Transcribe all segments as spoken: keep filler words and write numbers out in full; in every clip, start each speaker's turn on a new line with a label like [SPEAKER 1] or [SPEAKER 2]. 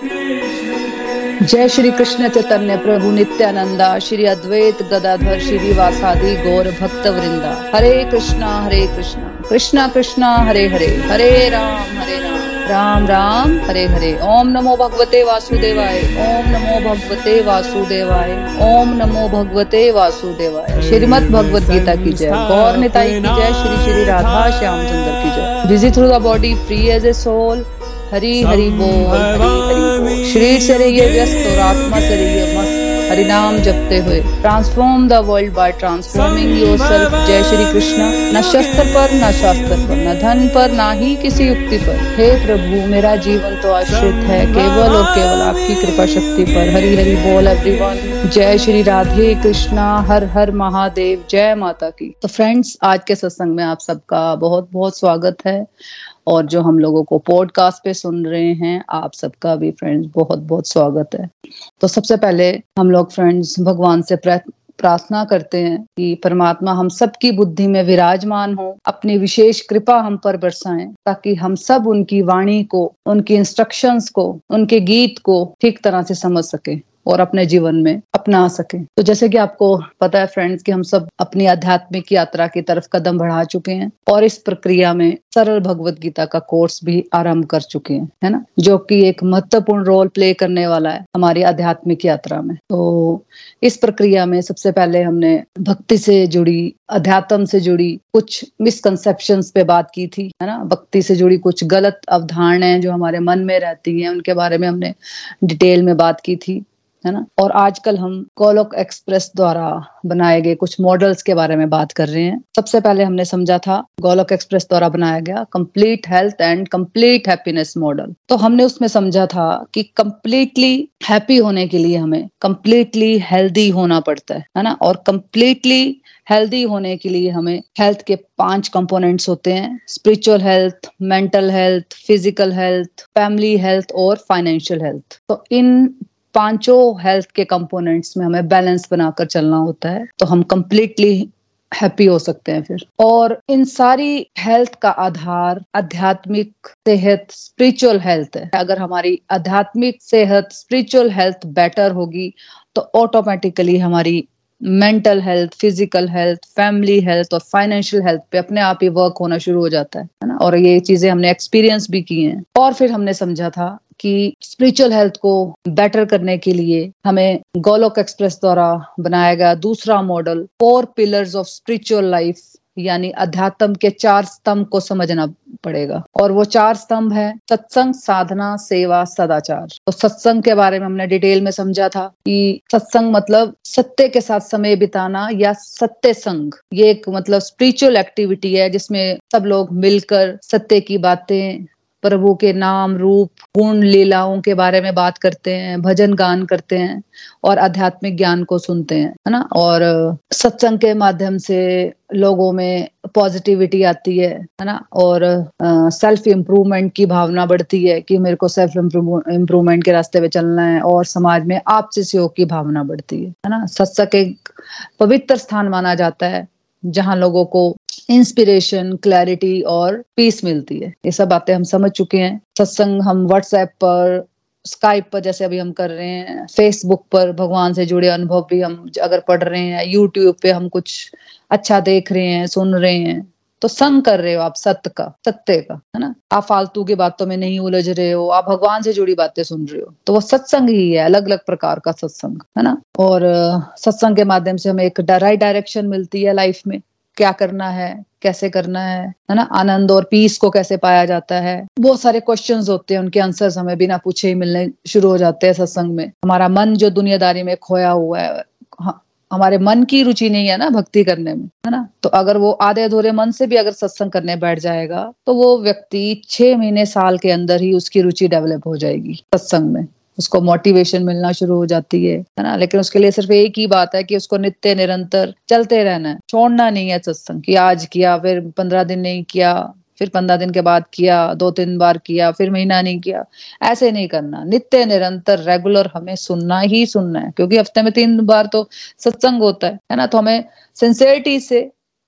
[SPEAKER 1] जय श्री कृष्ण चैतन्य प्रभु नित्यानंदा, श्री अद्वैत गदाधर श्रीवासादि गौर भक्त वृंदा। हरे कृष्णा हरे कृष्णा कृष्णा कृष्णा हरे हरे, हरे राम हरे राम राम राम हरे हरे। ओम नमो भगवते वासुदेवाय, ओम नमो भगवते वासुदेवाय, ओम नमो भगवते वासुदेवाय। श्रीमद् भगवत गीता की जय, गौर निताई की जय, श्री श्री राधा श्याम सुंदर की जय। Busy through the body, free as a soul, Hari Hari बोल, हरि हरि बोल। शरीर से रहिए व्यस्त और आत्मा से रहिए मस्त, हरि नाम जपते हुए। Transform the world by transforming yourself. जय श्री कृष्ण। न शस्त्र पर न शास्त्र पर, न धन पर, ना ही किसी युक्ति पर। हे प्रभु, मेरा जीवन तो आश्रित है केवल और केवल आपकी कृपा शक्ति पर। हरि हरि बोल एवरीवन। जय श्री राधे कृष्णा, हर हर महादेव, जय माता की। तो फ्रेंड्स, आज के सत्संग में आप सबका बहुत बहुत स्वागत है, और जो हम लोगों को पॉडकास्ट पे सुन रहे हैं, आप सबका भी फ्रेंड्स बहुत बहुत स्वागत है। तो सबसे पहले हम लोग फ्रेंड्स भगवान से प्रार्थना करते हैं कि परमात्मा हम सबकी बुद्धि में विराजमान हो, अपनी विशेष कृपा हम पर बरसाएं, ताकि हम सब उनकी वाणी को, उनकी इंस्ट्रक्शंस को, उनके गीत को ठीक तरह से समझ सके और अपने जीवन में अपना सके। तो जैसे कि आपको पता है फ्रेंड्स कि हम सब अपनी आध्यात्मिक यात्रा की तरफ कदम बढ़ा चुके हैं, और इस प्रक्रिया में सरल भगवत गीता का कोर्स भी आरंभ कर चुके हैं, है ना, जो कि एक महत्वपूर्ण रोल प्ले करने वाला है हमारी आध्यात्मिक यात्रा में। तो इस प्रक्रिया में सबसे पहले हमने भक्ति से जुड़ी, अध्यात्म से जुड़ी कुछ मिसकंसेप्शंस पे बात की थी, है ना। भक्ति से जुड़ी कुछ गलत अवधारणाएं जो हमारे मन में रहती हैं, उनके बारे में हमने डिटेल में बात की थी, है ना। और आजकल हम गोलोक एक्सप्रेस द्वारा बनाए गए कुछ मॉडल्स के बारे में बात कर रहे हैं। सबसे पहले हमने समझा था गोलोक एक्सप्रेस द्वारा बनाया गया complete health and complete happiness model. तो हमने उसमें समझा था कि कंप्लीटली हैप्पी होने के लिए हमें कंप्लीटली हेल्दी होना पड़ता है, है ना। और कंप्लीटली हेल्दी होने के लिए हमें हेल्थ के पांच कंपोनेंट्स होते हैं: spiritual health, mental health, physical health, family health और फाइनेंशियल हेल्थ। तो इन पांचों हेल्थ के कंपोनेंट्स में हमें बैलेंस बनाकर चलना होता है, तो हम कंप्लीटली हैप्पी हो सकते हैं फिर। और इन सारी हेल्थ का आधार आध्यात्मिक सेहत, स्पिरिचुअल हेल्थ है। अगर हमारी आध्यात्मिक सेहत, स्पिरिचुअल हेल्थ बेटर होगी, तो ऑटोमेटिकली हमारी mental health, physical health, family health और फाइनेंशियल हेल्थ पे अपने आप ही वर्क होना शुरू हो जाता है, है ना। और ये चीजें हमने एक्सपीरियंस भी की हैं। और फिर हमने समझा था कि स्पिरिचुअल हेल्थ को बेटर करने के लिए हमें गोलोक एक्सप्रेस द्वारा बनाया गया दूसरा model, four pillars of spiritual life, यानी अध्यात्म के चार स्तंभ को समझना पड़ेगा। और वो चार स्तंभ है सत्संग, साधना, सेवा, सदाचार। तो सत्संग के बारे में हमने डिटेल में समझा था कि सत्संग मतलब सत्य के साथ समय बिताना या सत्य संग। ये एक मतलब स्पिरिचुअल एक्टिविटी है जिसमें सब लोग मिलकर सत्य की बातें, प्रभु के नाम, रूप, गुण, लीलाओं के बारे में बात करते हैं, भजन गान करते हैं और आध्यात्मिक ज्ञान को सुनते हैं, है ना। और सत्संग के माध्यम से लोगों में पॉजिटिविटी आती है, है ना। और सेल्फ इम्प्रूवमेंट की भावना बढ़ती है कि मेरे को सेल्फ इम्प्रूवमेंट के रास्ते पे चलना है, और समाज में आपसी सहयोग की भावना बढ़ती है, है ना। सत्संग एक पवित्र स्थान माना जाता है जहाँ लोगों को इंस्पिरेशन, क्लैरिटी और पीस मिलती है। ये सब बातें हम समझ चुके हैं। सत्संग हम व्हाट्सएप पर, स्काइप पर जैसे अभी हम कर रहे हैं, फेसबुक पर भगवान से जुड़े अनुभव भी हम अगर पढ़ रहे हैं, यूट्यूब पे हम कुछ अच्छा देख रहे हैं, सुन रहे हैं, तो संग कर रहे हो आप सत्य का, सत्य का, है ना। आप फालतू की बातों में नहीं उलझ रहे हो, आप भगवान से जुड़ी बातें सुन रहे हो, तो वो सत्संग ही है, अलग अलग प्रकार का सत्संग, है ना। और सत्संग के माध्यम से हमें एक राइट डायरेक्शन मिलती है लाइफ में, क्या करना है, कैसे करना है, है ना। आनंद और पीस को कैसे पाया जाता है, बहुत सारे क्वेश्चंस होते हैं, उनके आंसर्स हमें बिना पूछे ही मिलने शुरू हो जाते हैं सत्संग में। हमारा मन जो दुनियादारी में खोया हुआ है, हमारे मन की रुचि नहीं है ना भक्ति करने में, है ना। तो अगर वो आधे अधूरे मन से भी अगर सत्संग करने बैठ जाएगा, तो वो व्यक्ति छह महीने साल के अंदर ही उसकी रुचि डेवलप हो जाएगी सत्संग में, उसको मोटिवेशन मिलना शुरू हो जाती है, है ना। लेकिन उसके लिए सिर्फ एक ही बात है कि उसको नित्य निरंतर चलते रहना है, छोड़ना नहीं है सत्संग कि आज किया, फिर पंद्रह दिन नहीं किया, फिर पंद्रह दिन के बाद किया, दो तीन बार किया, फिर महीना नहीं किया, ऐसे नहीं करना। नित्य निरंतर रेगुलर हमें सुनना ही सुनना है, क्योंकि हफ्ते में तीन बार तो सत्संग होता है, है ना। तो हमें सिंसियरिटी से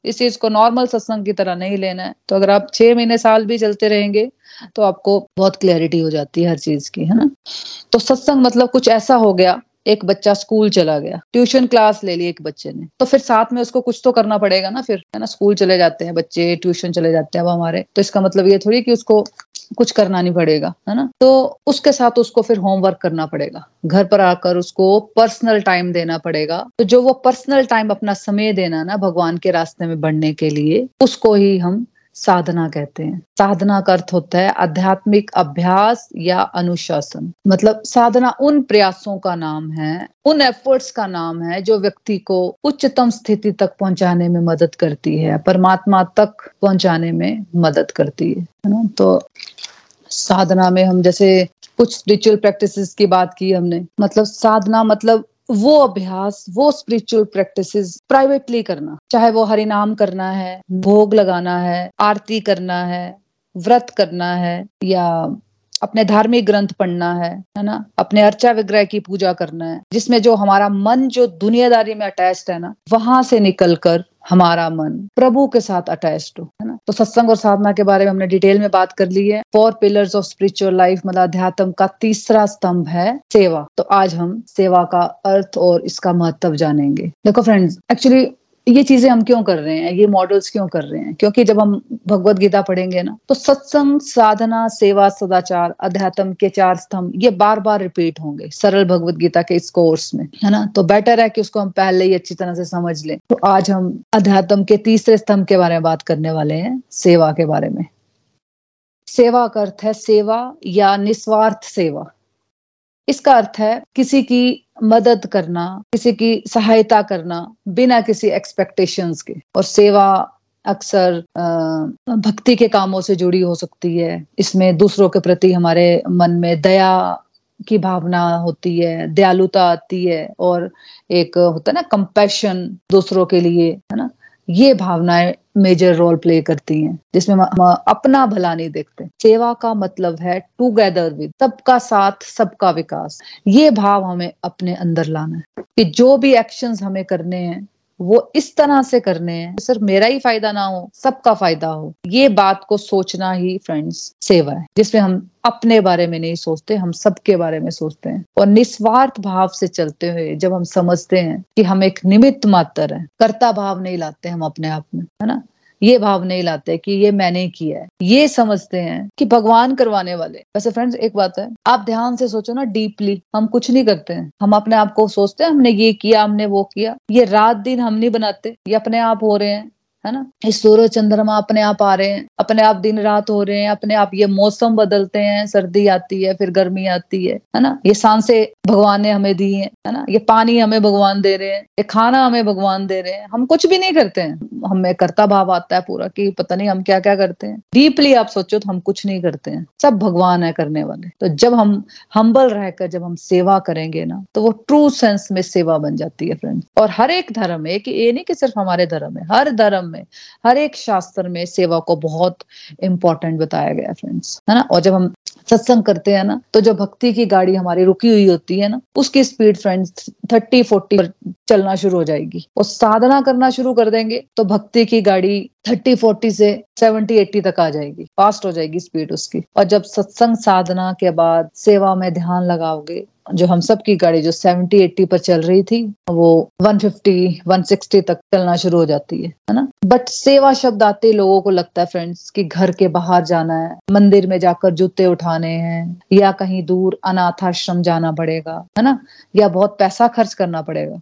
[SPEAKER 1] इस चीज को नॉर्मल सत्संग की तरह नहीं लेना है। तो अगर आप छह महीने साल भी चलते रहेंगे तो आपको बहुत क्लैरिटी हो जाती है हर चीज की, है ना। तो सत्संग मतलब कुछ ऐसा हो गया, एक बच्चा स्कूल चला गया, ट्यूशन क्लास ले ली एक बच्चे ने, तो फिर साथ में उसको कुछ तो करना पड़ेगा ना फिर, है ना। स्कूल चले जाते हैं बच्चे, ट्यूशन चले जाते हैं अब हमारे, तो इसका मतलब ये थोड़ी कि उसको कुछ करना नहीं पड़ेगा, है ना। तो उसके साथ उसको फिर होमवर्क करना पड़ेगा, घर पर आकर उसको पर्सनल टाइम देना पड़ेगा। तो जो वो पर्सनल टाइम अपना समय देना ना भगवान के रास्ते में बढ़ने के लिए, उसको ही हम साधना कहते हैं। साधना का अर्थ होता है आध्यात्मिक अभ्यास या अनुशासन। मतलब साधना उन प्रयासों का नाम है, उन एफर्ट्स का नाम है जो व्यक्ति को उच्चतम स्थिति तक पहुंचाने में मदद करती है, परमात्मा तक पहुंचाने में मदद करती है, है ना। तो साधना में हम जैसे कुछ स्पिरिचुअल प्रैक्टिसेस की बात की हमने, मतलब साधना मतलब वो अभ्यास, वो स्पिरिचुअल प्रैक्टिसेस प्राइवेटली करना, चाहे वो हरि नाम करना है, भोग लगाना है, आरती करना है, व्रत करना है, या अपने धार्मिक ग्रंथ पढ़ना है, है ना, अपने अर्चा विग्रह की पूजा करना है, जिसमें जो हमारा मन जो दुनियादारी में अटैच्ड है ना, वहां से निकलकर हमारा मन प्रभु के साथ अटैच्ड हो, है ना। तो सत्संग और साधना के बारे में हमने डिटेल में बात कर ली है। Four pillars of spiritual life मतलब अध्यात्म का तीसरा स्तंभ है सेवा। तो आज हम सेवा का अर्थ और इसका महत्व जानेंगे। देखो फ्रेंड्स, एक्चुअली ये चीजें हम क्यों कर रहे हैं, ये मॉडल्स क्यों कर रहे हैं, क्योंकि जब हम भगवत गीता पढ़ेंगे ना, तो सत्संग, साधना, सेवा, सदाचार, अध्यात्म के चार स्तंभ ये बार बार रिपीट होंगे सरल भगवत गीता के इस कोर्स में, है ना। तो बेटर है कि उसको हम पहले ही अच्छी तरह से समझ लें। तो आज हम अध्यात्म के तीसरे स्तंभ के बारे में बात करने वाले हैं, सेवा के बारे में। सेवा का अर्थ है सेवा या निस्वार्थ सेवा। इसका अर्थ है किसी की मदद करना, किसी की सहायता करना बिना किसी एक्सपेक्टेशंस के। और सेवा अक्सर भक्ति के कामों से जुड़ी हो सकती है। इसमें दूसरों के प्रति हमारे मन में दया की भावना होती है, दयालुता आती है, और एक होता है ना कंपैशन दूसरों के लिए, है ना। ये भावनाएं मेजर रोल प्ले करती हैं, जिसमें हम अपना भला नहीं देखते। सेवा का मतलब है टुगेदर विद, सबका साथ सबका विकास। ये भाव हमें अपने अंदर लाना है कि जो भी एक्शंस हमें करने हैं वो इस तरह से करने हैं सिर्फ मेरा ही फायदा ना हो, सबका फायदा हो। ये बात को सोचना ही फ्रेंड्स सेवा है, जिसमें हम अपने बारे में नहीं सोचते, हम सबके बारे में सोचते हैं। और निस्वार्थ भाव से चलते हुए जब हम समझते हैं कि हम एक निमित्त मात्र हैं, कर्ता भाव नहीं लाते हम अपने आप में, है ना। ये भाव नहीं लाते कि ये मैंने किया है, ये समझते हैं कि भगवान करवाने वाले। वैसे फ्रेंड्स एक बात है, आप ध्यान से सोचो ना डीपली, हम कुछ नहीं करते हैं, हम अपने आप को सोचते हैं हमने ये किया, हमने वो किया। ये रात दिन हम नहीं बनाते, ये अपने आप हो रहे हैं, है ना। ये सूरज चंद्रमा अपने आप आ रहे हैं, अपने आप दिन रात हो रहे हैं, अपने आप ये मौसम बदलते हैं, सर्दी आती है फिर गर्मी आती है, है ना। ये सांसें भगवान ने हमें दी हैं, है ना। ये पानी हमें भगवान दे रहे हैं, ये खाना हमें भगवान दे रहे हैं, हम कुछ भी नहीं करते हैं। हमें कर्ता भाव आता है पूरा कि पता नहीं हम क्या क्या करते हैं। डीपली आप सोचो तो हम कुछ नहीं करते हैं, सब भगवान है करने वाले। तो जब हम हम्बल रहकर जब हम सेवा करेंगे ना, तो वो ट्रू सेंस में सेवा बन जाती है फ्रेंड्स। और हर एक धर्म में, कि ये नहीं कि सिर्फ हमारे धर्म में, हर धर्म में, हर एक शास्त्र में सेवा को बहुत इंपॉर्टेंट बताया गया है फ्रेंड्स, है ना। और जब हम सत्संग करते हैं ना, तो जो भक्ति की गाड़ी हमारी रुकी हुई होती है ना, उसकी स्पीड फ्रेंड्स थर्टी फोर्टी पर चलना शुरू हो जाएगी। और साधना करना शुरू कर देंगे तो भक्ति की गाड़ी थर्टी फोर्टी से सेवेंटी एट्टी तक आ जाएगी, फास्ट हो जाएगी स्पीड उसकी। और जब सत्संग साधना के बाद सेवा में ध्यान लगाओगे, जो हम सब की गाड़ी जो सेवेंटी एट्टी पर चल रही थी, वो वन फिफ्टी वन सिक्सटी तक चलना शुरू हो जाती है, है ना। बट सेवा शब्द आते ही लोगों को लगता है फ्रेंड्स कि घर के बाहर जाना है, मंदिर में जाकर जूते उठाने हैं, या कहीं दूर अनाथ आश्रम जाना पड़ेगा, है ना, या बहुत पैसा खर्च करना पड़ेगा।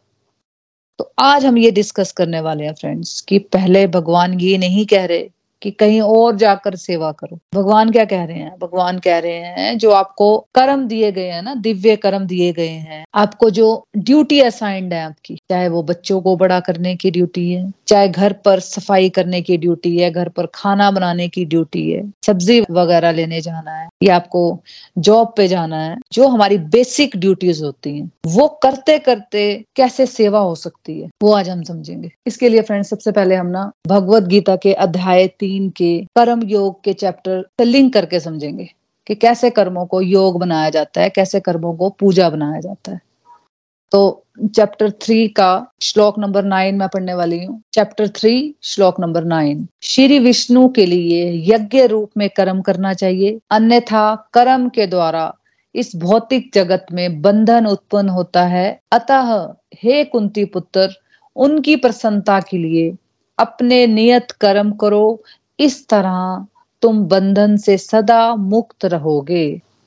[SPEAKER 1] तो आज हम ये डिस्कस करने वाले हैं फ्रेंड्स कि पहले भगवान ये नहीं कह रहे कि कहीं और जाकर सेवा करो। भगवान क्या कह रहे हैं? भगवान कह रहे हैं जो आपको कर्म दिए गए हैं ना, दिव्य कर्म दिए गए हैं, आपको जो ड्यूटी असाइंड है आपकी, चाहे वो बच्चों को बड़ा करने की ड्यूटी है, चाहे घर पर सफाई करने की ड्यूटी है, घर पर खाना बनाने की ड्यूटी है, सब्जी वगैरह लेने जाना है, या आपको जॉब पे जाना है, जो हमारी बेसिक ड्यूटीज होती हैं, वो करते करते कैसे सेवा हो सकती है, वो आज हम समझेंगे। इसके लिए फ्रेंड्स सबसे पहले हम ना भगवत गीता के अध्याय तीन के कर्म योग के चैप्टर से लिंक करके समझेंगे कि कैसे कर्मों को योग बनाया जाता है, कैसे कर्मों को पूजा बनाया जाता है। तो चैप्टर थ्री का श्लोक नंबर नाइन मैं पढ़ने वाली हूँ। चैप्टर थ्री श्लोक नंबर नाइन। श्री विष्णु के लिए यज्ञ रूप में कर्म करना चाहिए, अन्यथा कर्म के द्वारा इस भौतिक जगत में बंधन उत्पन्न होता है। अतः हे कुंती पुत्र, उनकी प्रसन्नता के लिए अपने नियत कर्म करो, इस तरह तुम बंधन से सदा मुक्त रहोगे।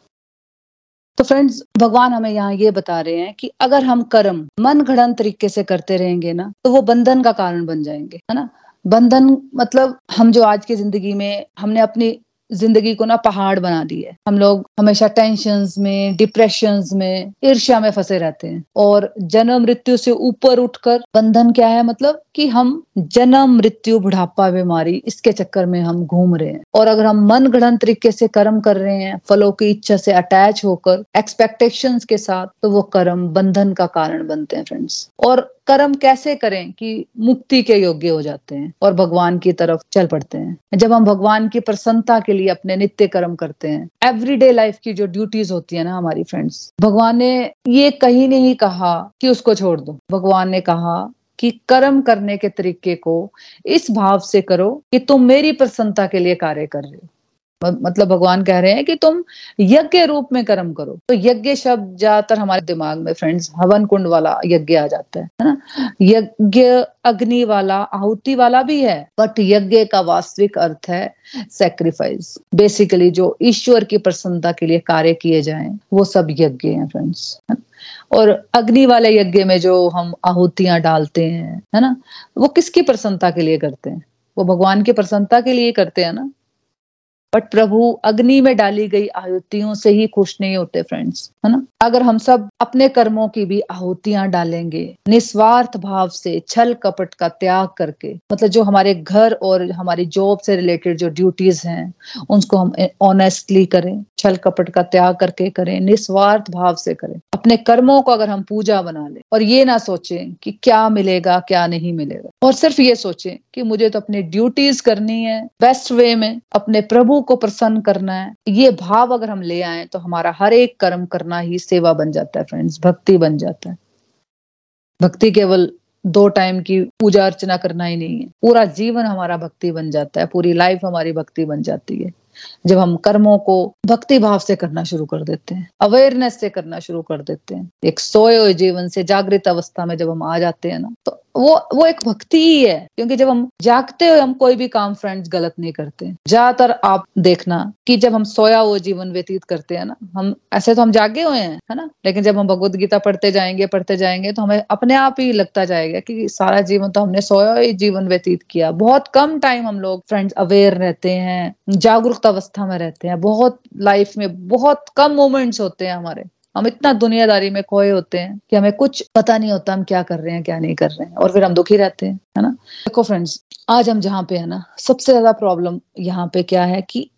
[SPEAKER 1] तो फ्रेंड्स, भगवान हमें यहाँ ये बता रहे हैं कि अगर हम कर्म मन गढ़ंत तरीके से करते रहेंगे ना, तो वो बंधन का कारण बन जाएंगे, है ना। बंधन मतलब हम जो आज की जिंदगी में हमने अपनी जिंदगी को ना पहाड़ बना दी है। हम लोग हमेशा टेंशन्स में, डिप्रेशंस में, ईर्ष्या में फंसे रहते हैं और जन्म मृत्यु से ऊपर उठकर बंधन क्या है, मतलब कि हम जन्म मृत्यु बुढ़ापा बीमारी इसके चक्कर में हम घूम रहे हैं। और अगर हम मन गढ़ंत तरीके से कर्म कर रहे हैं, फलों की इच्छा से अटैच होकर एक्सपेक्टेशंस के साथ, तो वो कर्म बंधन का कारण बनते हैं फ्रेंड्स। और कर्म कैसे करें कि मुक्ति के योग्य हो जाते हैं और भगवान की तरफ चल पड़ते हैं। जब हम भगवान की प्रसन्नता के लिए अपने नित्य कर्म करते हैं, एवरीडे लाइफ की जो ड्यूटीज होती है ना हमारी फ्रेंड्स, भगवान ने ये कहीं नहीं कहा कि उसको छोड़ दो। भगवान ने कहा कि कर्म करने के तरीके को इस भाव से करो कि तुम मेरी प्रसन्नता के लिए कार्य कर रहे हो। मतलब भगवान कह रहे हैं कि तुम यज्ञ रूप में कर्म करो। तो यज्ञ शब्द ज्यादातर हमारे दिमाग में फ्रेंड्स हवन कुंड वाला यज्ञ आ जाता है, है ना। यज्ञ अग्नि वाला, आहुति वाला भी है, बट यज्ञ का वास्तविक अर्थ है सेक्रीफाइस। बेसिकली जो ईश्वर की प्रसन्नता के लिए कार्य किए जाएं, वो सब यज्ञ हैं फ्रेंड्स। और अग्नि वाले यज्ञ में जो हम आहुतियां डालते हैं, है ना, वो किसकी प्रसन्नता के लिए करते हैं? वो भगवान की प्रसन्नता के लिए करते हैं ना। बट प्रभु अग्नि में डाली गई आहुतियों से ही खुश नहीं होते फ्रेंड्स, है ना। अगर हम सब अपने कर्मों की भी आहुतियां डालेंगे निस्वार्थ भाव से, छल कपट का त्याग करके, मतलब जो हमारे घर और हमारी जॉब से रिलेटेड जो ड्यूटीज हैं उनको हम ऑनेस्टली करें, छल कपट का त्याग करके करें, निस्वार्थ भाव से करें। अपने कर्मों को अगर हम पूजा बना लें और ये ना सोचें कि क्या मिलेगा क्या नहीं मिलेगा, और सिर्फ ये सोचें कि मुझे तो अपनी ड्यूटीज करनी है बेस्ट वे में, अपने प्रभु को प्रसन्न करना है, ये भाव अगर हम ले आए तो हमारा हर एक कर्म करना ही सेवा बन जाता है फ्रेंड्स, भक्ति बन जाता है। भक्ति केवल दो टाइम की पूजा अर्चना करना ही नहीं है, पूरा जीवन हमारा भक्ति बन जाता है, पूरी लाइफ हमारी भक्ति बन जाती है जब हम कर्मों को भक्ति भाव से करना शुरू कर देते हैं, अवेयरनेस से करना शुरू कर देते हैं। एक सोए हुए जीवन से जागृत अवस्था में जब हम आ जाते हैं ना, तो वो वो एक भक्ति ही है। क्योंकि जब हम जागते हुए हम कोई भी काम फ्रेंड्स गलत नहीं करते। ज्यादातर आप देखना कि जब हम सोया हुआ जीवन व्यतीत करते हैं ना, हम ऐसे तो हम जागे हुए हैं, है ना, लेकिन जब हम भगवद गीता पढ़ते जाएंगे पढ़ते जाएंगे तो हमें अपने आप ही लगता जाएगा कि सारा जीवन तो हमने सोया हुआ जीवन व्यतीत किया। बहुत कम टाइम हम लोग फ्रेंड्स अवेयर रहते हैं, जागरूक अवस्था में रहते हैं। बहुत लाइफ में बहुत कम मोमेंट्स होते हैं हमारे, हम इतना दुनियादारी में खोए होते हैं कि हमें कुछ पता नहीं होता हम क्या कर रहे हैं क्या नहीं कर रहे हैं, और फिर हम दुखी रहते हैं, है ना। देखो फ्रेंड्स, आज हम जहाँ पे है ना, सबसे ज्यादा प्रॉब्लम यहाँ पे क्या है कि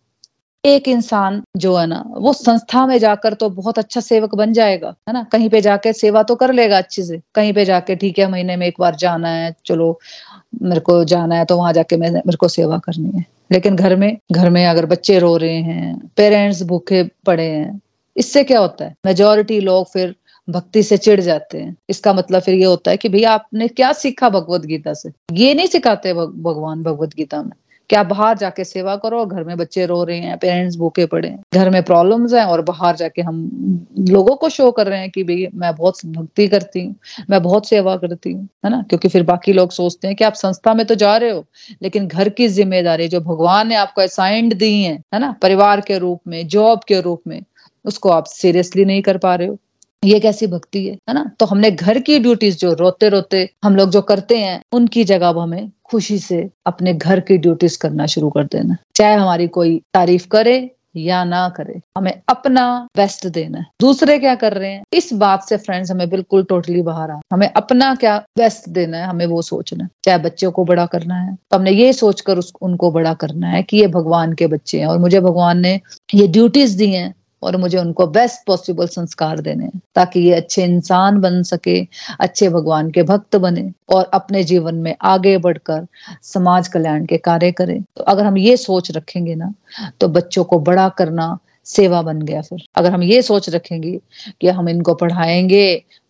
[SPEAKER 1] एक इंसान जो है ना, वो संस्था में जाकर तो बहुत अच्छा सेवक बन जाएगा, है ना, कहीं पे जाके सेवा तो कर लेगा अच्छे से, कहीं पे जाके ठीक है महीने में एक बार जाना है, चलो मेरे को जाना है तो वहां जाके मैं मेरे को सेवा करनी है। लेकिन घर में घर में अगर बच्चे रो रहे हैं, पेरेंट्स भूखे पड़े हैं, इससे क्या होता है, मेजॉरिटी लोग फिर भक्ति से चिढ़ जाते हैं। इसका मतलब फिर ये होता है कि भैया आपने क्या सीखा भगवत गीता से? ये नहीं सिखाते भगवान भगवत गीता में कि आप बाहर जाके सेवा करो, घर में बच्चे रो रहे हैं, पेरेंट्स भूखे पड़े हैं, घर में प्रॉब्लम्स हैं, और बाहर जाके हम लोगों को शो कर रहे हैं कि भाई मैं बहुत भक्ति करती हूँ, मैं बहुत सेवा करती हूँ, है ना। क्योंकि फिर बाकी लोग सोचते हैं कि आप संस्था में तो जा रहे हो, लेकिन घर की जिम्मेदारी जो भगवान ने आपको असाइंड दी है, है ना, परिवार के रूप में, जॉब के रूप में, उसको आप सीरियसली नहीं कर पा रहे हो। ये कैसी भक्ति है, है ना। तो हमने घर की ड्यूटीज जो रोते रोते हम लोग जो करते हैं, उनकी जगह हमें खुशी से अपने घर की ड्यूटीज करना शुरू कर देना। चाहे हमारी कोई तारीफ करे या ना करे, हमें अपना बेस्ट देना है। दूसरे क्या कर रहे हैं, इस बात से फ्रेंड्स हमें बिल्कुल टोटली बाहर आ, हमें अपना क्या बेस्ट देना है, हमें वो सोचना है। चाहे बच्चों को बड़ा करना है तो हमने ये सोचकर उस उनको बड़ा करना है कि ये भगवान के बच्चे हैं और मुझे भगवान ने ये ड्यूटीज दी हैं और मुझे उनको बेस्ट पॉसिबल संस्कार देने हैं, ताकि ये अच्छे इंसान बन सके, अच्छे भगवान के भक्त बने और अपने जीवन में आगे बढ़कर समाज कल्याण के कार्य करें। तो अगर हम ये सोच रखेंगे ना, तो बच्चों को बड़ा करना सेवा बन गया। फिर अगर हम ये सोच रखेंगे कि हम इनको पढ़ाएंगे,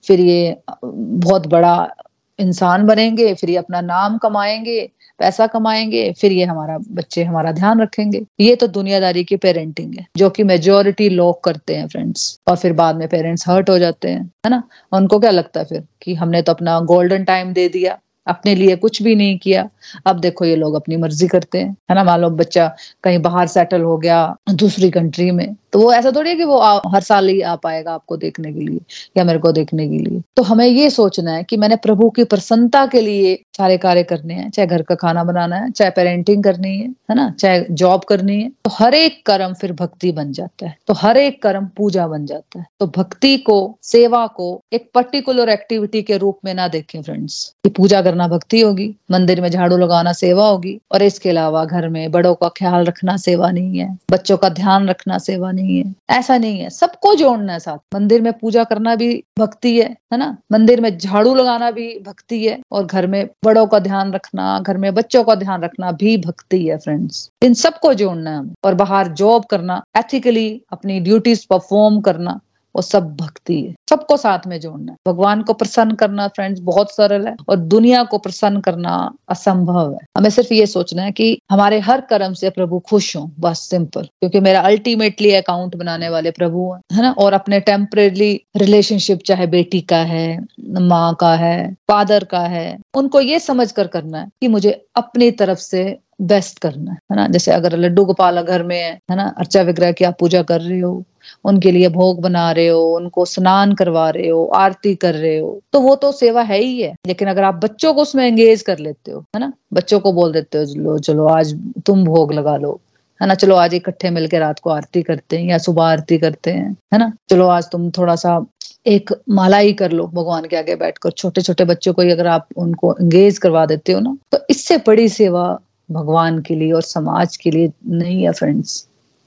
[SPEAKER 1] फिर ये बहुत बड़ा इंसान बनेंगे, फिर ये अपना नाम कमाएंगे, पैसा कमाएंगे, फिर ये हमारा बच्चे हमारा ध्यान रखेंगे। ये तो दुनियादारी की पेरेंटिंग है जो कि मेजॉरिटी लोग करते हैं फ्रेंड्स, और फिर बाद में पेरेंट्स हर्ट हो जाते हैं, है ना। उनको क्या लगता है फिर कि हमने तो अपना गोल्डन टाइम दे दिया, अपने लिए कुछ भी नहीं किया, अब देखो ये लोग अपनी मर्जी करते हैं, है ना। मान लो बच्चा कहीं बाहर सेटल हो गया दूसरी कंट्री में, तो वो ऐसा थोड़ी है कि वो आ, हर साल ही आ पाएगा आपको देखने के लिए या मेरे को देखने के लिए। तो हमें ये सोचना है कि मैंने प्रभु की प्रसन्नता के लिए सारे कार्य करने हैं, चाहे घर का खाना बनाना है, चाहे पेरेंटिंग करनी है, है ना, चाहे जॉब करनी है। तो हर एक कर्म फिर भक्ति बन जाता है, तो हर एक कर्म पूजा बन जाता है। तो भक्ति को, सेवा को एक पर्टिकुलर एक्टिविटी के रूप में ना देखें फ्रेंड्स, कि पूजा करना भक्ति होगी, मंदिर में झाड़ू लगाना सेवा होगी, और इसके अलावा घर में बड़ों का ख्याल रखना सेवा नहीं है, बच्चों का ध्यान रखना सेवा नहीं है। ऐसा नहीं है, सबको जोड़ना है साथ। मंदिर में पूजा करना भी भक्ति है, है ना, मंदिर में झाड़ू लगाना भी भक्ति है, और घर में बड़ों का ध्यान रखना, घर में बच्चों का ध्यान रखना भी भक्ति है फ्रेंड्स। इन सबको जोड़ना है हमें, और बाहर जॉब करना, एथिकली अपनी ड्यूटीज परफॉर्म करना, वो सब भक्ति है। सबको साथ में जोड़ना है। भगवान को प्रसन्न करना फ्रेंड्स बहुत सरल है, और दुनिया को प्रसन्न करना असंभव है। हमें सिर्फ ये सोचना है कि हमारे हर कर्म से प्रभु खुश हो, बस सिंपल। क्योंकि मेरा अल्टीमेटली अकाउंट बनाने वाले प्रभु है, है ना। और अपने टेम्परेरी रिलेशनशिप, चाहे बेटी का है, माँ का है, फादर का है, उनको ये समझ कर करना है कि मुझे अपनी तरफ से बेस्ट करना है, है ना। जैसे अगर लड्डू गोपाल घर में है, है ना, अर्चा विग्रह की आप पूजा कर रहे हो, उनके लिए भोग बना रहे हो, उनको स्नान करवा रहे हो, आरती कर रहे हो, तो वो तो सेवा है ही है। लेकिन अगर आप बच्चों को उसमें एंगेज कर लेते हो, है ना, बच्चों को बोल देते हो चलो चलो आज तुम भोग लगा लो, है ना, चलो आज इकट्ठे मिलकर रात को आरती करते हैं या सुबह आरती करते हैं, है ना, चलो आज तुम थोड़ा सा एक माला ही कर लो भगवान के आगे बैठकर। छोटे छोटे बच्चों को अगर आप उनको एंगेज करवा देते हो ना, तो इससे बड़ी सेवा भगवान के लिए और समाज के लिए नहीं है फ्रेंड्स।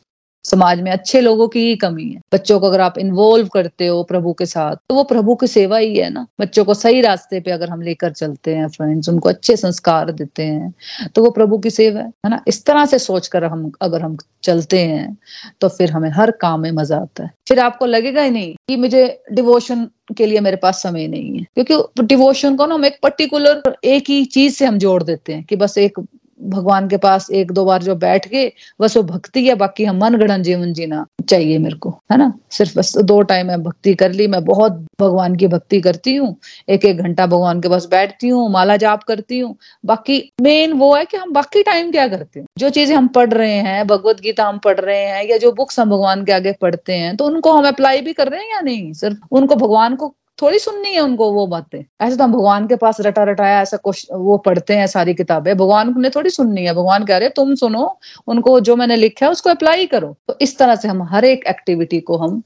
[SPEAKER 1] समाज में अच्छे लोगों की ही कमी है। बच्चों को अगर आप इन्वॉल्व करते हो प्रभु के साथ, तो वो प्रभु की सेवा ही है ना। बच्चों को सही रास्ते पे अगर हम लेकर चलते हैं फ्रेंड्स, उनको अच्छे संस्कार देते हैं, तो वो प्रभु की सेवा है, है ना। इस तरह से सोचकर हम अगर हम चलते हैं, तो फिर हमें हर काम में मजा आता है। फिर आपको लगेगा ही नहीं कि मुझे डिवोशन के लिए मेरे पास समय नहीं है, क्योंकि डिवोशन को ना हम एक पर्टिकुलर एक ही चीज से हम जोड़ देते हैं कि बस एक भगवान के पास एक दो बार जो बैठ गए, बस वो भक्ति है। बाकी हम मन गढ़ंत जीवन जीना चाहिए मेरे को, है ना। सिर्फ बस दो टाइम मैं भक्ति कर ली, मैं बहुत भगवान की भक्ति करती हूँ, एक एक घंटा भगवान के पास बैठती हूँ, माला जाप करती हूँ। बाकी मेन वो है कि हम बाकी टाइम क्या करते हैं। जो चीजें हम पढ़ रहे हैं, भगवत गीता हम पढ़ रहे हैं, या जो बुक्स हम भगवान के आगे पढ़ते हैं, तो उनको हम अप्लाई भी कर रहे हैं या नहीं। सिर्फ उनको भगवान को थोड़ी सुननी है उनको वो बातें। ऐसे तो हम भगवान के पास रटा रटाया ऐसा कुछ वो पढ़ते हैं सारी किताबें, भगवान ने थोड़ी सुननी है। भगवान कह रहे तुम सुनो, उनको जो मैंने लिखा है उसको अप्लाई करो। तो इस तरह से हम हर एक एक्टिविटी को हम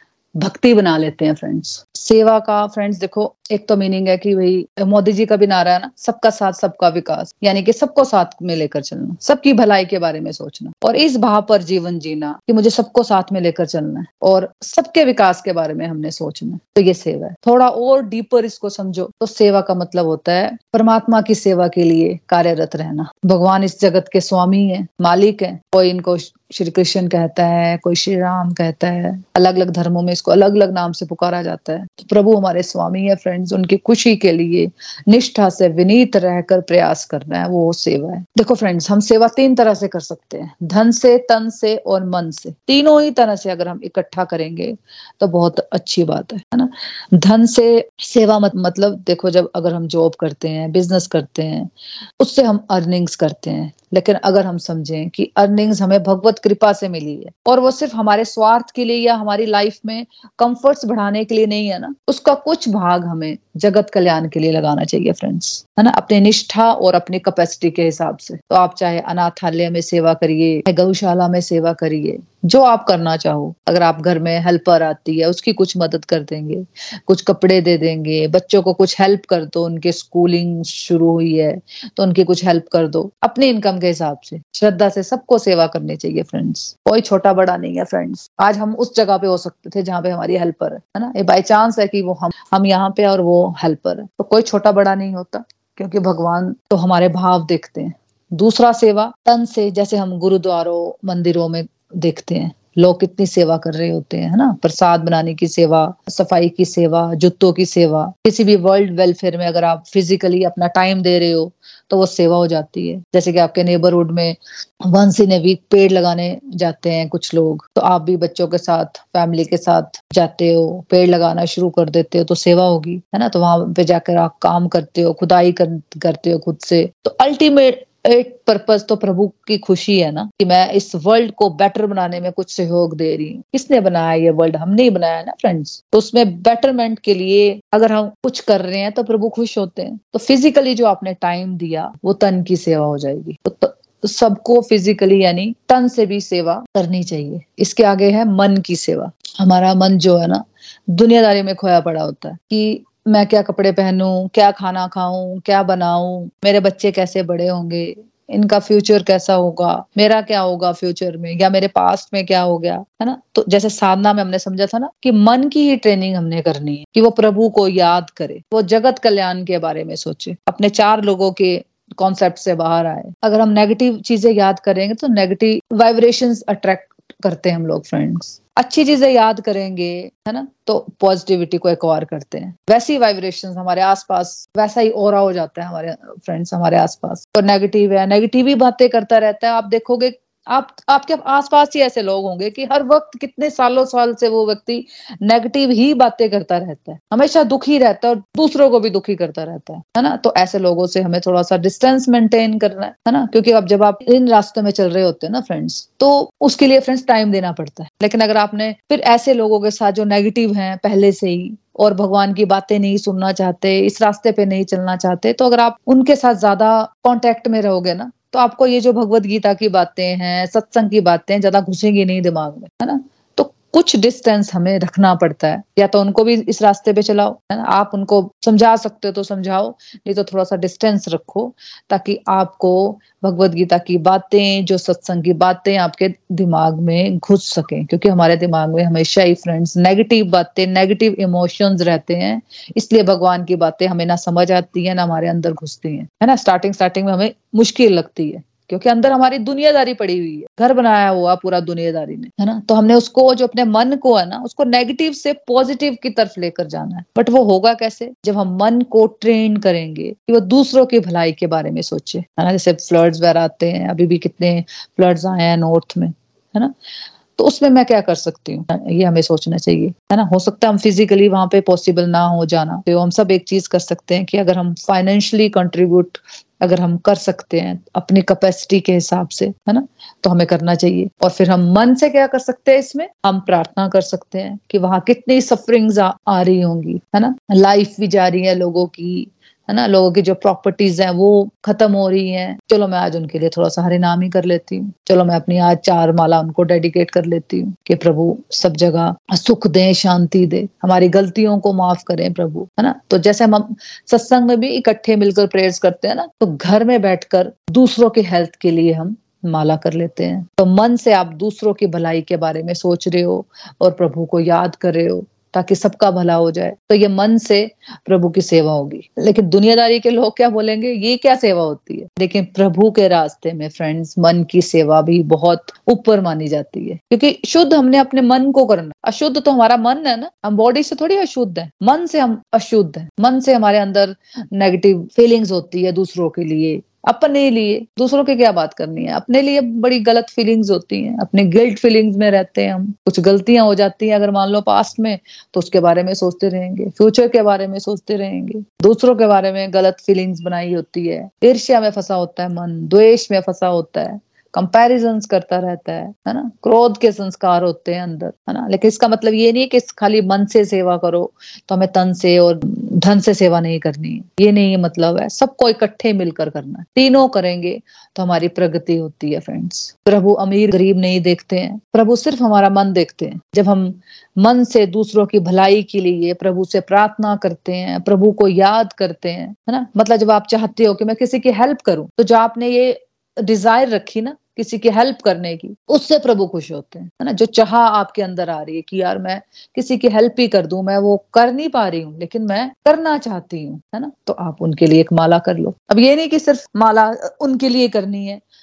[SPEAKER 1] भक्ति बना लेते हैं फ्रेंड्स। सेवा का फ्रेंड्स देखो, एक तो मीनिंग है कि भाई मोदी जी का भी नारा है ना, सबका साथ सबका विकास, यानी कि सबको साथ में लेकर चलना, सबकी भलाई के बारे में सोचना, और इस भाव पर जीवन जीना कि मुझे सबको साथ में लेकर चलना है और सबके विकास के बारे में हमने सोचना है। तो ये सेवा है। थोड़ा और डीपर इसको समझो तो सेवा का मतलब होता है परमात्मा की सेवा के लिए कार्यरत रहना। भगवान इस जगत के स्वामी है, मालिक है। कोई इनको श्री कृष्ण कहता है, कोई श्री राम कहता है, अलग अलग धर्मों में इसको अलग अलग नाम से पुकारा जाता है। तो प्रभु हमारे स्वामी है फ्रेंड्स, उनकी खुशी के लिए निष्ठा से विनीत रहकर प्रयास करना है, वो सेवा है। देखो फ्रेंड्स, हम सेवा तीन तरह से कर सकते हैं, धन से, तन से और मन से। तीनों ही तरह से अगर हम इकट्ठा करेंगे तो बहुत अच्छी बात है, है ना। धन से सेवा मत, मतलब देखो, जब अगर हम जॉब करते हैं, बिजनेस करते हैं, उससे हम अर्निंग्स करते हैं। लेकिन अगर हम समझें कि अर्निंग्स हमें भगवत कृपा से मिली है और वो सिर्फ हमारे स्वार्थ के लिए या हमारी लाइफ में कंफर्ट्स बढ़ाने के लिए नहीं है ना, उसका कुछ भाग हमें जगत कल्याण के लिए लगाना चाहिए फ्रेंड्स, है ना, अपनी निष्ठा और अपनी कैपेसिटी के हिसाब से। तो आप चाहे अनाथालय में सेवा करिए, गौशाला में सेवा करिए, जो आप करना चाहो। अगर आप घर में हेल्पर आती है, उसकी कुछ मदद कर देंगे, कुछ कपड़े दे देंगे, बच्चों को कुछ हेल्प कर दो, उनके स्कूलिंग शुरू हुई है तो उनकी कुछ हेल्प कर दो, अपनी इनकम के हिसाब से। श्रद्धा से सबको सेवा करनी चाहिए फ्रेंड्स, कोई छोटा बड़ा नहीं है फ्रेंड्स। आज हम उस जगह पे हो सकते थे जहाँ पे हमारी हेल्पर है, है ना। ये बाई चांस है कि वो हम हम यहाँ पे और वो हेल्पर है, तो कोई छोटा बड़ा नहीं होता, क्योंकि भगवान तो हमारे भाव देखते हैं। दूसरा सेवा तन से, जैसे हम गुरुद्वारों मंदिरों में देखते हैं, लोग कितनी सेवा कर रहे होते हैं, है ना, प्रसाद बनाने की सेवा, सफाई की सेवा, जूतों की सेवा। किसी भी वर्ल्ड वेलफेयर में अगर आप फिजिकली अपना टाइम दे रहे हो तो वो सेवा हो जाती है। जैसे कि आपके नेबरहुड में वंस इन ए वीक पेड़ लगाने जाते हैं कुछ लोग, तो आप भी बच्चों के साथ, फैमिली के साथ जाते हो, पेड़ लगाना शुरू कर देते हो, तो सेवा होगी, है ना। तो वहां पे जाकर आप काम करते हो, खुदाई कर, करते हो खुद से। तो अल्टीमेट एक पर्पस तो प्रभु की खुशी है ना, कि मैं इस वर्ल्ड को बेटर बनाने में कुछ सहयोग दे रही हूँ। किसने बनाया ये वर्ल्ड? हमने ही बनाया है ना फ्रेंड्स। तो उसमें बेटरमेंट के लिए अगर हम कुछ कर रहे हैं तो प्रभु खुश होते हैं। तो फिजिकली जो आपने टाइम दिया वो तन की सेवा हो जाएगी। तो, तो, तो सबको फिजिकली यानी तन से भी सेवा करनी चाहिए। इसके आगे है मन की सेवा। हमारा मन जो है ना दुनियादारी में खोया पड़ा होता है कि मैं क्या कपड़े पहनूं, क्या खाना खाऊं, क्या बनाऊं, मेरे बच्चे कैसे बड़े होंगे, इनका फ्यूचर कैसा होगा, मेरा क्या होगा फ्यूचर में, या मेरे पास्ट में क्या हो गया, है ना। तो जैसे साधना में हमने समझा था ना कि मन की ही ट्रेनिंग हमने करनी है कि वो प्रभु को याद करे, वो जगत कल्याण के बारे में सोचे, अपने चार लोगों के कॉन्सेप्ट से बाहर आए। अगर हम नेगेटिव चीजें याद करेंगे तो नेगेटिव वाइब्रेशंस अट्रैक्ट करते हैं हम लोग फ्रेंड्स। अच्छी चीजें याद करेंगे, है ना, तो पॉजिटिविटी को एक्वायर करते हैं। वैसी वाइब्रेशंस हमारे आसपास, वैसा ही ऑरा हो जाता है हमारे फ्रेंड्स हमारे आसपास। तो नेगेटिव है, नेगेटिव ही बातें करता रहता है। आप देखोगे आप आपके आसपास ही ऐसे लोग होंगे कि हर वक्त कितने सालों साल से वो व्यक्ति नेगेटिव ही बातें करता रहता है, हमेशा दुखी रहता है और दूसरों को भी दुखी करता रहता है, है ना। तो ऐसे लोगों से हमें थोड़ा सा डिस्टेंस मेंटेन करना है, है ना। क्योंकि अब जब आप इन रास्तों में चल रहे होते हैं ना फ्रेंड्स, तो उसके लिए फ्रेंड्स टाइम देना पड़ता है। लेकिन अगर आपने फिर ऐसे लोगों के साथ जो नेगेटिव हैं पहले से ही और भगवान की बातें नहीं सुनना चाहते, इस रास्ते पे नहीं चलना चाहते, तो अगर आप उनके साथ ज्यादा कांटेक्ट में रहोगे ना, तो आपको ये जो भगवत गीता की बातें हैं, सत्संग की बातें ज्यादा घुसेंगी नहीं दिमाग में, है ना। तो कुछ डिस्टेंस हमें रखना पड़ता है। या तो उनको भी इस रास्ते पे चलाओ, है ना, आप उनको समझा सकते हो तो समझाओ, नहीं तो थोड़ा सा डिस्टेंस रखो, ताकि आपको भगवत गीता की बातें, जो सत्संग की बातें आपके दिमाग में घुस सकें। क्योंकि हमारे दिमाग में हमेशा ही फ्रेंड्स नेगेटिव बातें, नेगेटिव इमोशंस रहते हैं, इसलिए भगवान की बातें हमें ना समझ आती है ना हमारे अंदर घुसती हैं, है ना। स्टार्टिंग स्टार्टिंग में हमें मुश्किल लगती है क्योंकि अंदर हमारी दुनियादारी पड़ी हुई है, घर बनाया हुआ पूरा दुनियादारी में, है ना। तो हमने उसको, जो अपने मन को है ना, उसको नेगेटिव से पॉजिटिव की तरफ लेकर जाना है। बट वो होगा कैसे? जब हम मन को ट्रेन करेंगे कि वो दूसरों की भलाई के बारे में सोचे, है ना। जैसे फ्लड्स वगैरह आते हैं, अभी भी कितने फ्लड्स आए हैं नॉर्थ में, है ना। तो उसमें मैं क्या कर सकती हूँ, ये हमें सोचना चाहिए, है ना। हो सकता है हम फिजिकली वहां पे पॉसिबल ना हो जाना, तो हम सब एक चीज कर सकते हैं कि अगर हम फाइनेंशियली कंट्रीब्यूट अगर हम कर सकते हैं अपनी कैपेसिटी के हिसाब से, है ना, तो हमें करना चाहिए। और फिर हम मन से क्या कर सकते हैं, इसमें हम प्रार्थना कर सकते हैं कि वहां कितनी सफरिंग्स आ, आ रही होंगी, है ना। लाइफ भी जा रही है लोगों की, है ना, लोगों की जो प्रॉपर्टीज हैं वो खत्म हो रही हैं। चलो मैं आज उनके लिए थोड़ा सा हरि नाम ही कर लेती हूँ, चलो मैं अपनी आज चार माला उनको डेडिकेट कर लेती हूँ कि प्रभु सब जगह सुख दे, शांति दे, हमारी गलतियों को माफ करें प्रभु, है ना। तो जैसे हम सत्संग में भी इकट्ठे मिलकर प्रेयर्स करते हैं ना, तो घर में बैठकर दूसरों की हेल्थ के लिए हम माला कर लेते हैं। तो मन से आप दूसरों की भलाई के बारे में सोच रहे हो और प्रभु को याद कर रहे हो ताकि सबका भला हो जाए, तो ये मन से प्रभु की सेवा होगी। लेकिन दुनियादारी के लोग क्या बोलेंगे, ये क्या सेवा होती है? लेकिन प्रभु के रास्ते में फ्रेंड्स मन की सेवा भी बहुत ऊपर मानी जाती है, क्योंकि शुद्ध हमने अपने मन को करना। अशुद्ध तो हमारा मन है ना, हम बॉडी से थोड़ी अशुद्ध है, मन से हम अशुद्ध है। मन से हमारे अंदर नेगेटिव फीलिंग्स होती है दूसरों के लिए, अपने लिए। दूसरों की क्या बात करनी है, अपने लिए बड़ी गलत फीलिंग्स होती हैं, अपने गिल्ट फीलिंग्स में रहते हैं हम। कुछ गलतियां हो जाती हैं अगर मान लो पास्ट में, तो उसके बारे में सोचते रहेंगे, फ्यूचर के बारे में सोचते रहेंगे, दूसरों के बारे में गलत फीलिंग्स बनाई होती है, ईर्ष्या में फंसा होता है मन, द्वेष में फंसा होता है, कंपैरिजंस करता रहता है, है ना। क्रोध के संस्कार होते हैं अंदर, है ना। लेकिन इसका मतलब ये नहीं है कि खाली मन से सेवा करो तो हमें तन से और धन से सेवा नहीं करनी है, ये नहीं मतलब है। सबको इकट्ठे मिलकर करना है, तीनों करेंगे तो हमारी प्रगति होती है फ्रेंड्स। प्रभु अमीर गरीब नहीं देखते हैं, प्रभु सिर्फ हमारा मन देखते हैं। जब हम मन से दूसरों की भलाई के लिए प्रभु से प्रार्थना करते हैं, प्रभु को याद करते हैं, है ना। मतलब जब आप चाहते हो कि मैं किसी की हेल्प करूं, तो जो आपने ये डिजायर रखी ना किसी की हेल्प करने की, उससे प्रभु खुश होते हैं, है ना। जो चाह आपके अंदर आ रही है कि यार मैं किसी की हेल्प ही कर दूं, मैं वो कर नहीं पा रही हूँ लेकिन मैं करना चाहती हूँ, है ना, तो आप उनके लिए एक माला कर लो। अब ये नहीं कि सिर्फ माला उनके लिए करनी है,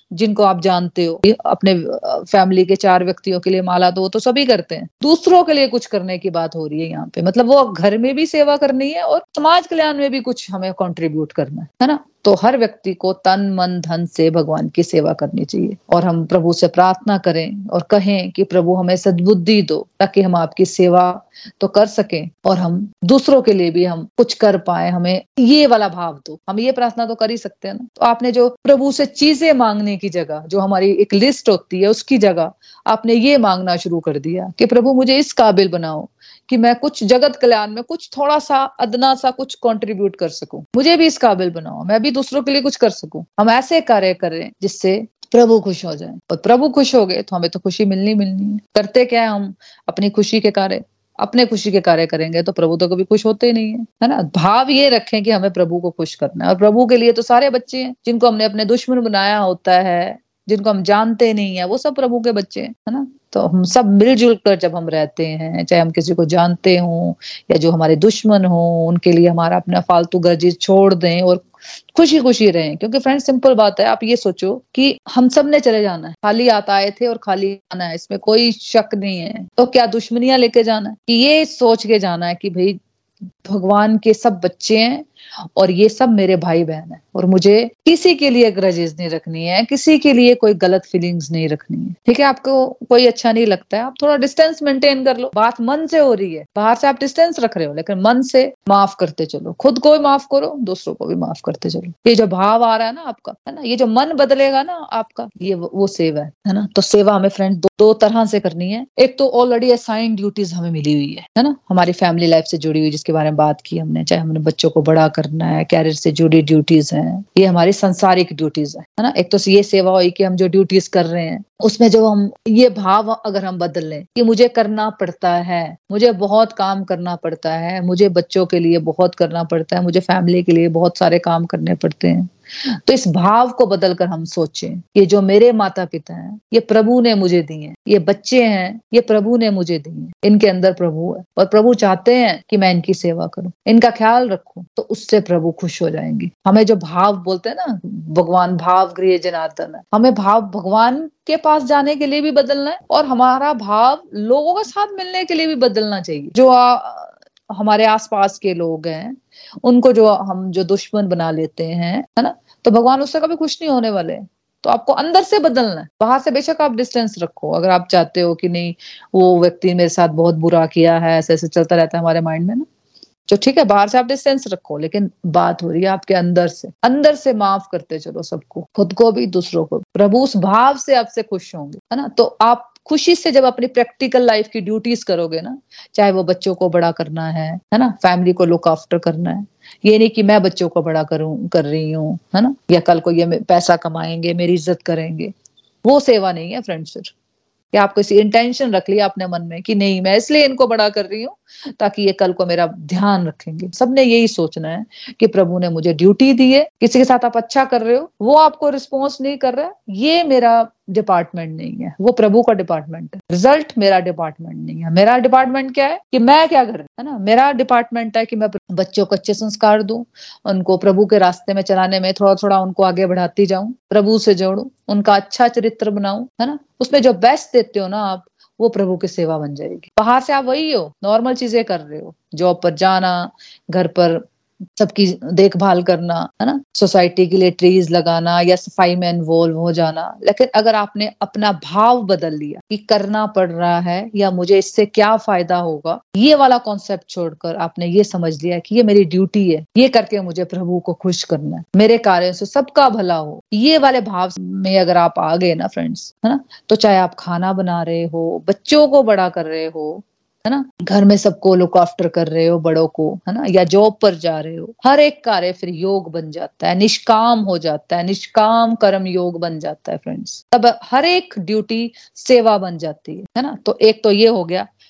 [SPEAKER 1] जिनको आप जानते हो, अपने फैमिली के चार व्यक्तियों के लिए माला दो, तो सभी करते हैं। दूसरों के लिए कुछ करने की बात हो रही है यहाँ पे, मतलब वो घर में भी सेवा करनी है और समाज कल्याण में भी कुछ हमें कंट्रीब्यूट करना है, है ना। तो हर व्यक्ति को तन मन धन से भगवान की सेवा करनी चाहिए और हम प्रभु से प्रार्थना करें और कहें कि प्रभु हमें सद्बुद्धि दो ताकि हम आपकी सेवा तो कर सकें और हम दूसरों के लिए भी हम कुछ कर पाए, हमें ये वाला भाव दो। हम ये प्रार्थना तो कर ही सकते हैं ना। तो आपने जो प्रभु से चीजें मांगने की जगह, जो हमारी एक लिस्ट होती है उसकी जगह आपने ये मांगना शुरू कर दिया कि प्रभु मुझे इस काबिल बनाओ कि मैं कुछ जगत कल्याण में कुछ थोड़ा सा अदना सा कुछ कंट्रीब्यूट कर सकूं, मुझे भी इस काबिल बनाओ, मैं भी दूसरों के लिए कुछ कर सकूं। हम ऐसे कार्य करें जिससे प्रभु खुश हो जाए, और प्रभु खुश हो गए तो हमें तो खुशी मिलनी मिलनी है। करते क्या है हम अपनी खुशी के कार्य, अपने खुशी के कार्य करेंगे तो प्रभु तो कभी खुश होते ही नहीं है, है ना। भाव ये रखें कि हमें प्रभु को खुश करना है, और प्रभु के लिए तो सारे बच्चे हैं, जिनको हमने अपने दुश्मन बनाया होता है, जिनको हम जानते नहीं है, वो सब प्रभु के बच्चे हैं, है ना। तो हम सब मिलजुल कर जब हम रहते हैं, चाहे हम किसी को जानते हों या जो हमारे दुश्मन हों, उनके लिए हमारा अपना फालतू गर्जी छोड़ दें और खुशी खुशी रहें। क्योंकि फ्रेंड सिंपल बात है, आप ये सोचो कि हम सब ने चले जाना है, खाली आता आए थे और खाली आना है, इसमें कोई शक नहीं है। तो क्या दुश्मनियां लेके जाना है? कि ये सोच के जाना है कि भाई भगवान के सब बच्चे हैं और ये सब मेरे भाई बहन है, और मुझे किसी के लिए ग्रजेस नहीं रखनी है, किसी के लिए कोई गलत फीलिंग्स नहीं रखनी है। ठीक है, आपको कोई अच्छा नहीं लगता है, आप थोड़ा डिस्टेंस मेंटेन कर लो। बात मन से हो रही है, बाहर से आप डिस्टेंस रख रहे हो, लेकिन मन से माफ करते चलो, खुद को भी माफ करो, दूसरों को भी माफ करते चलो। ये जो भाव आ रहा है ना आपका, है ना, ये जो मन बदलेगा ना आपका, ये वो सेवा है, है ना। तो सेवा हमें फ्रेंड दो, दो तरह से करनी है। एक तो ऑलरेडी असाइन ड्यूटीज हमें मिली हुई है, है ना, हमारी फैमिली लाइफ से जुड़ी हुई, जिसके बारे में बात की हमने, चाहे हमने बच्चों को बड़ा करना है, कैरियर से जुड़ी ड्यूटीज हैं, ये हमारी संसारिक ड्यूटीज है, है ना। एक तो ये सेवा हुई कि हम जो ड्यूटीज कर रहे हैं उसमें जो हम ये भाव अगर हम बदल लें कि मुझे करना पड़ता है, मुझे बहुत काम करना पड़ता है, मुझे बच्चों के लिए बहुत करना पड़ता है, मुझे फैमिली के लिए बहुत सारे काम करने पड़ते हैं, तो इस भाव को बदलकर हम सोचें ये जो मेरे माता पिता हैं ये प्रभु ने मुझे दिए हैं, ये बच्चे हैं ये प्रभु ने मुझे दिए हैं, इनके अंदर प्रभु है और प्रभु चाहते हैं कि मैं इनकी सेवा करूं, इनका ख्याल रखूं, तो उससे प्रभु खुश हो जाएंगे। हमें जो भाव बोलते हैं ना, भगवान भाव गृह जनार्दन है, हमें भाव भगवान के पास जाने के लिए भी बदलना है और हमारा भाव लोगों के साथ मिलने के लिए भी बदलना चाहिए। जो आ, हमारे आसपास के लोग हैं उनको जो हम जो दुश्मन बना लेते हैं, है ना, तो भगवान उससे कभी खुश नहीं होने वाले। तो आपको अंदर से बदलना है, बाहर से बेशक आप डिस्टेंस रखो। अगर आप चाहते हो कि नहीं वो व्यक्ति मेरे साथ बहुत बुरा किया है, ऐसे ऐसे चलता रहता है हमारे माइंड में ना, तो ठीक है बाहर से आप डिस्टेंस रखो, लेकिन बात हो रही है आपके अंदर से। अंदर से माफ करते चलो सबको, खुद को भी दूसरों को। प्रभु उस भाव से आपसे खुश होंगे, है ना। तो आप खुशी से जब अपनी प्रैक्टिकल लाइफ की ड्यूटीज करोगे ना, चाहे वो बच्चों को बड़ा करना है, है ना, फैमिली को लुक आफ्टर करना है, ये नहीं कि मैं बच्चों को बड़ा करूं कर रही हूँ, है ना, या कल को ये पैसा कमाएंगे मेरी इज्जत करेंगे, वो सेवा नहीं है फ्रेंड्स। फिर कि आप किसी इंटेंशन रख लिया अपने मन में कि नहीं मैं इसलिए इनको बड़ा कर रही हूँ ताकि ये कल को मेरा ध्यान रखेंगे। सबने यही सोचना है कि प्रभु ने मुझे ड्यूटी दी है, किसी के साथ आप अच्छा कर रहे हो, वो आपको रिस्पॉन्स नहीं कर रहा है, ये मेरा डिपार्टमेंट नहीं है, वो प्रभु का डिपार्टमेंट है। रिजल्ट मेरा डिपार्टमेंट नहीं है। मेरा डिपार्टमेंट क्या है कि मैं क्या कर रही हूँ, है ना। मेरा डिपार्टमेंट है कि मैं बच्चों को अच्छे संस्कार दूं, उनको प्रभु के रास्ते में चलाने में थोड़ा थोड़ा उनको आगे बढ़ाती जाऊं, प्रभु से जोड़ूं, उनका अच्छा चरित्र बनाऊं, है ना। उसमें जो बेस्ट देते हो ना आप, वो प्रभु की सेवा बन जाएगी। बाहर से आप वही हो, नॉर्मल चीजें कर रहे हो, जॉब पर जाना, घर पर सबकी देखभाल करना, है ना, सोसाइटी के लिए ट्रीज लगाना या सफाई में इन्वॉल्व हो जाना। लेकिन अगर आपने अपना भाव बदल लिया कि करना पड़ रहा है या मुझे इससे क्या फायदा होगा, ये वाला कॉन्सेप्ट छोड़कर आपने ये समझ लिया कि ये मेरी ड्यूटी है, ये करके मुझे प्रभु को खुश करना है, मेरे कार्यों से सबका भला हो, ये वाले भाव में अगर आप आ गए ना फ्रेंड्स, है ना, तो चाहे आप खाना बना रहे हो, बच्चों को बड़ा कर रहे हो, है ना, घर में सबको लुक आफ्टर कर रहे हो बड़ों को, है ना, या जॉब पर जा रहे हो, हर एक कार्य फिर योग बन जाता है, निष्काम हो जाता है, निष्काम कर्म योग बन जाता है फ्रेंड्स। तब हर एक ड्यूटी सेवा बन जाती है, है ना। तो एक तो ये हो गया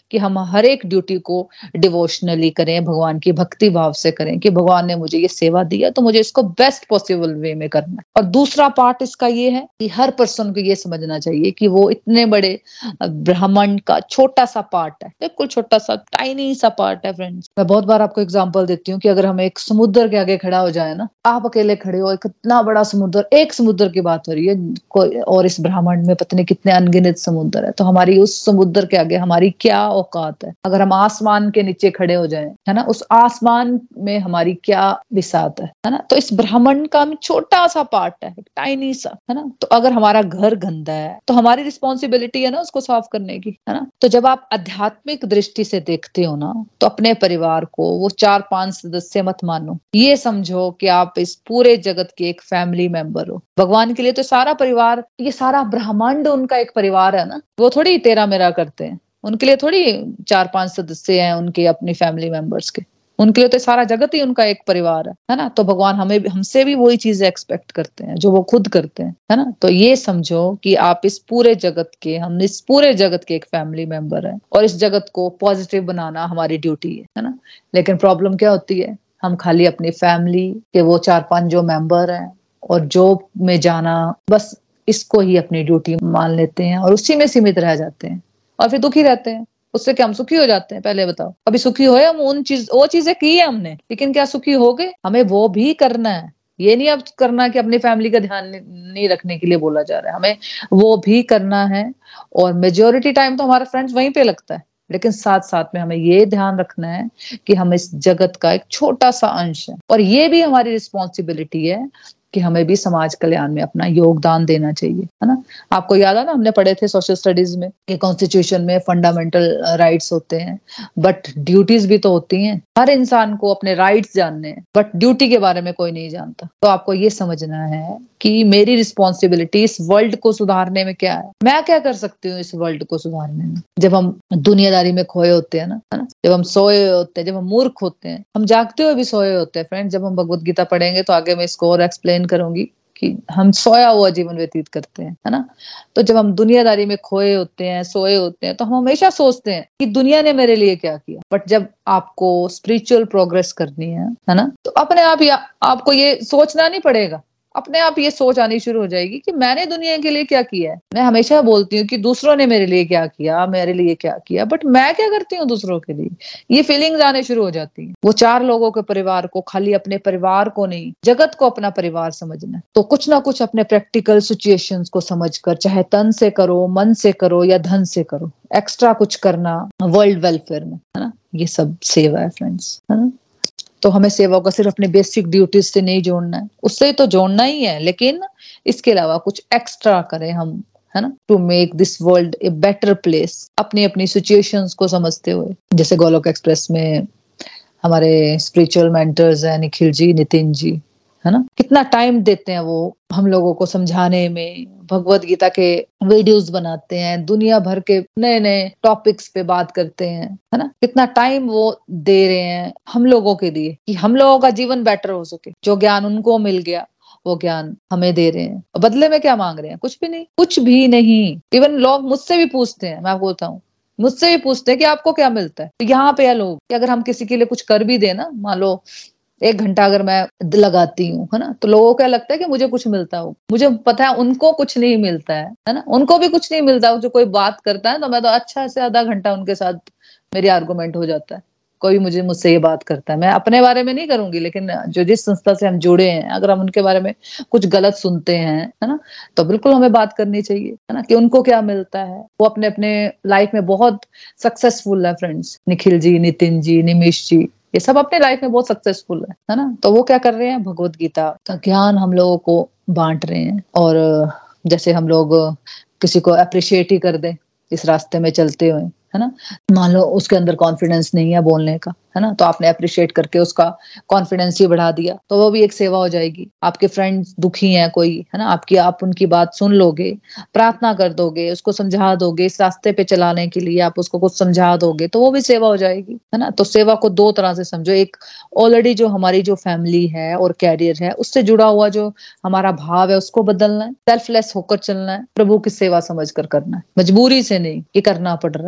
[SPEAKER 1] कि हम हर एक ड्यूटी को डिवोशनली करें, भगवान की भक्ति भाव से करें कि भगवान ने मुझे ये सेवा दिया तो मुझे इसको बेस्ट पॉसिबल वे में करना है। और दूसरा पार्ट इसका ये है कि हर पर्सन को ये समझना चाहिए कि वो इतने बड़े ब्रह्मांड का छोटा सा पार्ट है, बिल्कुल छोटा सा टाइनी सा पार्ट है फ्रेंड्स। मैं बहुत बार आपको एग्जांपल देती हूँ कि अगर हम एक समुद्र के आगे खड़ा हो जाए ना, आप अकेले खड़े हो, एक इतना बड़ा समुद्र, एक समुद्र की बात हो रही है कोई, और इस ब्रह्मांड में पता नहीं कितने अनगिनत समुद्र है, तो हमारी उस समुद्र के आगे हमारी क्या औकात है। अगर हम आसमान के नीचे खड़े हो जाएं, है ना, उस आसमान में हमारी क्या बिसात है, है ना। तो इस ब्रह्मांड का हम छोटा सा पार्ट है, टाइनी सा, है ना। तो अगर हमारा घर गंदा है तो हमारी रिस्पॉन्सिबिलिटी है ना उसको साफ करने की, है ना। तो जब आप आध्यात्मिक दृष्टि से देखते हो ना, तो अपने परिवार को वो चार पांच सदस्य मत मानो, ये समझो कि आप इस पूरे जगत के एक फैमिली मेंबर हो। भगवान के लिए तो सारा परिवार, ये सारा ब्रह्मांड उनका एक परिवार है ना, वो थोड़ी तेरा मेरा करते हैं, उनके लिए थोड़ी चार पांच सदस्य हैं उनके अपनी फैमिली मेंबर्स के, उनके लिए तो सारा जगत ही उनका एक परिवार है, है ना। तो भगवान हमें हमसे भी वही चीजें एक्सपेक्ट करते हैं जो वो खुद करते हैं, है ना। तो ये समझो कि आप इस पूरे जगत के, हम इस पूरे जगत के एक फैमिली मेंबर हैं और इस जगत को पॉजिटिव बनाना हमारी ड्यूटी है, है ना। लेकिन प्रॉब्लम क्या होती है, हम खाली अपनी फैमिली के वो चार पांच जो मेंबर हैं और जॉब में जाना, बस इसको ही अपनी ड्यूटी मान लेते हैं और उसी में सीमित रह जाते हैं और फिर दुखी रहते हैं। उससे क्या हम सुखी हो जाते हैं? पहले बताओ, अभी सुखी होए हम? उन चीज वो चीजें की है हमने, लेकिन क्या सुखी हो गए? हमें वो भी करना है, ये नहीं अब करना कि अपनी फैमिली का ध्यान नहीं रखने के लिए बोला जा रहा है, हमें वो भी करना है। और मेजोरिटी टाइम तो हमारा फ्रेंड्स वहीं पे लगता है, लेकिन साथ साथ में हमें ये ध्यान रखना है कि हम इस जगत का एक छोटा सा अंश है और ये भी हमारी रिस्पॉन्सिबिलिटी है कि हमें भी समाज कल्याण में अपना योगदान देना चाहिए, है ना। आपको याद है ना, हमने पढ़े थे सोशल स्टडीज में कि कॉन्स्टिट्यूशन में फंडामेंटल राइट्स होते हैं बट ड्यूटीज भी तो होती हैं। हर इंसान को अपने राइट्स जानने हैं बट ड्यूटी के बारे में कोई नहीं जानता। तो आपको ये समझना है कि मेरी रिस्पॉन्सिबिलिटी इस वर्ल्ड को सुधारने में क्या है, मैं क्या कर सकती हूँ इस वर्ल्ड को सुधारने में। जब हम दुनियादारी में खोए होते हैं ना, है ना, जब हम सोए होते हैं, जब हम मूर्ख होते हैं, हम जागते हुए भी सोए होते हैं फ्रेंड। जब हम भगवत गीता पढ़ेंगे तो आगे मैं इसको और एक्सप्लेन करूंगी कि हम सोया हुआ जीवन व्यतीत करते हैं, है ना। तो जब हम दुनियादारी में खोए होते हैं, सोए होते हैं, तो हम हमेशा सोचते हैं कि दुनिया ने मेरे लिए क्या किया। बट जब आपको स्पिरिचुअल प्रोग्रेस करनी है, है ना, तो अपने आप ही आपको ये सोचना नहीं पड़ेगा, अपने आप ये सोच आनी शुरू हो जाएगी कि मैंने दुनिया के लिए क्या किया है। मैं हमेशा बोलती हूँ कि दूसरों ने मेरे लिए क्या किया, मेरे लिए क्या किया, बट मैं क्या करती हूँ दूसरों के लिए, ये फीलिंग्स आने शुरू हो जाती हैं। वो चार लोगों के परिवार को, खाली अपने परिवार को नहीं, जगत को अपना परिवार समझना। तो कुछ ना कुछ अपने प्रैक्टिकल सिचुएशंस को समझकर, चाहे तन से करो, मन से करो या धन से करो, एक्स्ट्रा कुछ करना वर्ल्ड वेलफेयर में, है ना, ये सब सेवा है फ्रेंड्स, है ना। तो हमें सेवा को सिर्फ अपने बेसिक ड्यूटीज से नहीं जोड़ना है, उससे तो जोड़ना ही है, लेकिन इसके अलावा कुछ एक्स्ट्रा करें हम, है ना, to make this world a better place, अपनी अपनी सिचुएशंस को समझते हुए। जैसे गोलोक एक्सप्रेस में हमारे स्पिरिचुअल मेंटर्स हैं निखिल जी, नितिन जी, है ना, कितना टाइम देते हैं वो हम लोगों को समझाने में, भगवत गीता के वीडियोस बनाते हैं, दुनिया भर के नए नए टॉपिक्स पे बात करते हैं, है ना, कितना टाइम वो दे रहे हैं हम लोगों के लिए कि हम लोगों का जीवन बेटर हो सके। जो ज्ञान उनको मिल गया वो ज्ञान हमें दे रहे हैं, और बदले में क्या मांग रहे हैं? कुछ भी नहीं, कुछ भी नहीं। इवन लोग मुझसे भी पूछते हैं, मैं बोलता हूँ, मुझसे भी पूछते हैं कि आपको क्या मिलता है। तो यहाँ पे है लोग कि अगर हम किसी के लिए कुछ कर भी दे ना, मान लो एक घंटा अगर मैं लगाती हूँ, है ना, तो लोगों को क्या लगता है कि मुझे कुछ मिलता हो। मुझे पता है उनको कुछ नहीं मिलता है, है ना, उनको भी कुछ नहीं मिलता। जो कोई बात करता है तो मैं तो अच्छा से आधा घंटा उनके साथ मेरी आर्गुमेंट हो जाता है। कोई मुझे मुझसे ये बात करता है, मैं अपने बारे में नहीं करूंगी, लेकिन जो जिस संस्था से हम जुड़े हैं, अगर हम उनके बारे में कुछ गलत सुनते हैं, है ना, तो बिल्कुल हमें बात करनी चाहिए, है ना, कि उनको क्या मिलता है। वो अपने अपने लाइफ में बहुत सक्सेसफुल है फ्रेंड्स, निखिल जी, नितिन जी, निमिष जी, ये सब अपने लाइफ में बहुत सक्सेसफुल है, है ना। तो वो क्या कर रहे हैं, भगवत गीता का ज्ञान हम लोगों को बांट रहे हैं। और जैसे हम लोग किसी को अप्रिशिएट ही कर दें इस रास्ते में चलते हुए, है ना, मान लो उसके अंदर कॉन्फिडेंस नहीं है बोलने का, है ना, तो आपने अप्रिशिएट करके उसका कॉन्फिडेंस ही बढ़ा दिया, तो वो भी एक सेवा हो जाएगी। आपके फ्रेंड्स दुखी हैं कोई, है ना, आपकी आप उनकी बात सुन लोगे, प्रार्थना कर दोगे, उसको समझा दोगे, इस रास्ते पे चलाने के लिए आप उसको कुछ समझा दोगे, तो वो भी सेवा हो जाएगी, है ना। तो सेवा को दो तरह से समझो, एक ऑलरेडी जो हमारी जो फैमिली है और कैरियर है उससे जुड़ा हुआ जो हमारा भाव है उसको बदलना है, सेल्फलेस होकर चलना है, प्रभु की सेवा समझ कर करना है, मजबूरी से नहीं कि करना पड़ रहा है,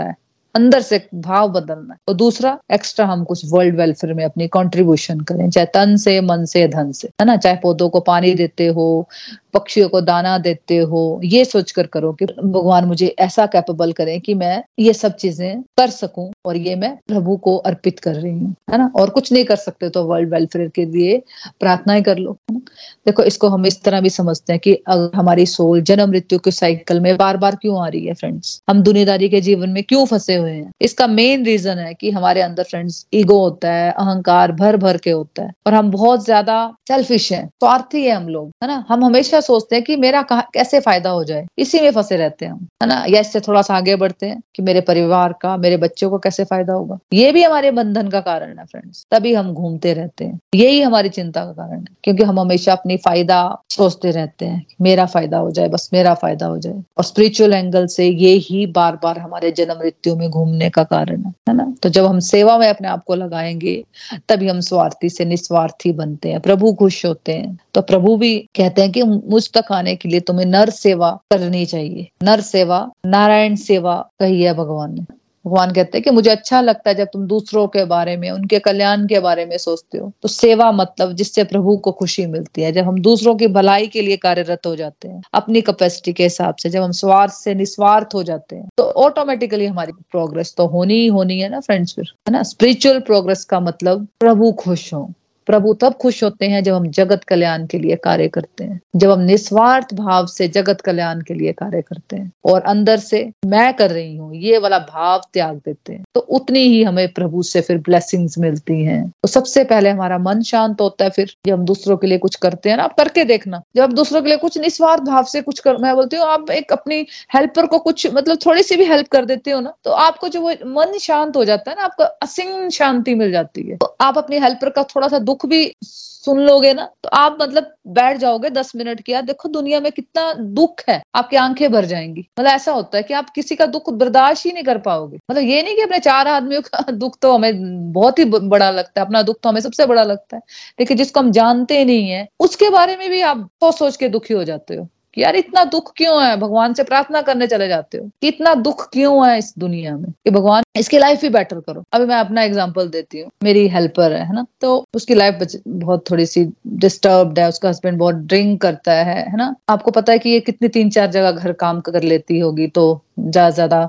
[SPEAKER 1] अंदर से भाव बदलना है। और दूसरा, एक्स्ट्रा हम कुछ वर्ल्ड वेलफेयर में अपनी कंट्रीब्यूशन करें, चाहे तन से, मन से, धन से, है ना। चाहे पौधों को पानी देते हो, पक्षियों को दाना देते हो, ये सोचकर करो कि भगवान मुझे ऐसा कैपेबल करें कि मैं ये सब चीजें कर सकूं और ये मैं प्रभु को अर्पित कर रही हूँ, है ना। और कुछ नहीं कर सकते तो वर्ल्ड वेलफेयर के लिए प्रार्थनाएं कर लो, है ना। देखो, इसको हम इस तरह भी समझते हैं कि अगर हमारी सोल जन्म मृत्यु के साइकिल में बार बार क्यों आ रही है फ्रेंड्स, हम दुनियादारी के जीवन में क्यों फंसे हुए हैं, इसका मेन रीजन है कि हमारे अंदर फ्रेंड्स ईगो होता है, अहंकार भर भर के होता है, और हम बहुत ज्यादा सेल्फिश हैं, स्वार्थी है हम लोग, है ना। हम हमेशा सोचते हैं कि मेरा कैसे फायदा हो जाए, इसी में फंसे रहते हैं हम, है ना। या इससे थोड़ा सा आगे बढ़ते हैं कि मेरे परिवार का, मेरे बच्चों को कैसे फायदा होगा। ये भी हमारे बंधन का कारण है फ्रेंड्स, तभी हम घूमते रहते हैं, यही हमारी चिंता का कारण है, क्योंकि हम हमेशा अपनी फायदा सोचते रहते हैं, मेरा फायदा हो जाए, बस मेरा फायदा हो जाए। और स्पिरिचुअल एंगल से ये ही बार बार हमारे जन्म मृत्यु में घूमने का कारण है, है ना। तो जब हम सेवा में अपने आप को लगाएंगे, तभी हम स्वार्थी से निस्वार्थी बनते हैं, प्रभु खुश होते हैं। तो प्रभु भी कहते हैं कि मुझ तक आने के लिए तुम्हें नर सेवा करनी चाहिए। नर सेवा नारायण सेवा कही है भगवान ने। भगवान कहते हैं कि मुझे अच्छा लगता है जब तुम दूसरों के बारे में, उनके कल्याण के बारे में सोचते हो। तो सेवा मतलब जिससे प्रभु को खुशी मिलती है, जब हम दूसरों की भलाई के लिए कार्यरत हो जाते हैं अपनी कैपेसिटी के हिसाब से, जब हम स्वार्थ से निस्वार्थ हो जाते हैं, तो ऑटोमेटिकली हमारी प्रोग्रेस तो होनी ही होनी है ना फ्रेंड्स, फिर, है ना। स्पिरिचुअल प्रोग्रेस का मतलब प्रभु खुश हो। प्रभु तब खुश होते हैं जब हम जगत कल्याण के लिए कार्य करते हैं, जब हम निस्वार्थ भाव से जगत कल्याण के लिए कार्य करते हैं और अंदर से मैं कर रही हूँ ये वाला भाव त्याग देते हैं, तो उतनी ही हमें प्रभु से फिर ब्लेसिंग्स मिलती हैं। तो सबसे पहले हमारा मन शांत होता है। फिर जब हम दूसरों के लिए कुछ करते हैं ना, आप करके देखना, जब आप दूसरों के लिए कुछ निस्वार्थ भाव से कुछ कर, मैं बोलती हूँ आप एक अपनी हेल्पर को कुछ मतलब थोड़ी सी भी हेल्प कर देते हो ना, तो आपको जो वो मन शांत हो जाता है ना, आपको असीम शांति मिल जाती है। तो आप अपनी हेल्पर का थोड़ा सा दुख भी सुन लोगे ना, तो आप मतलब बैठ जाओगे दस मिनट की, यार देखो दुनिया में कितना दुख है, आपकी आंखें भर जाएंगी। मतलब ऐसा होता है कि आप किसी का दुख बर्दाश्त ही नहीं कर पाओगे। मतलब ये नहीं कि अपने चार आदमियों का दुख तो हमें बहुत ही बड़ा लगता है, अपना दुख तो हमें सबसे बड़ा लगता है, लेकिन जिसको हम जानते नहीं है उसके बारे में भी आप सोच सोच के दुखी हो जाते हो कि यार इतना दुख क्यों है। भगवान से प्रार्थना करने चले जाते हो कि इतना दुख क्यों है इस दुनिया में, कि भगवान इसकी लाइफ भी बेटर करो। अभी मैं अपना एग्जांपल देती हूँ, मेरी हेल्पर है ना, तो उसकी लाइफ बहुत थोड़ी सी डिस्टर्ब्ड है, उसका हस्बैंड बहुत ड्रिंक करता है है ना। आपको पता है कि ये कितनी तीन चार जगह घर काम कर लेती होगी, तो ज्यादा ज्यादा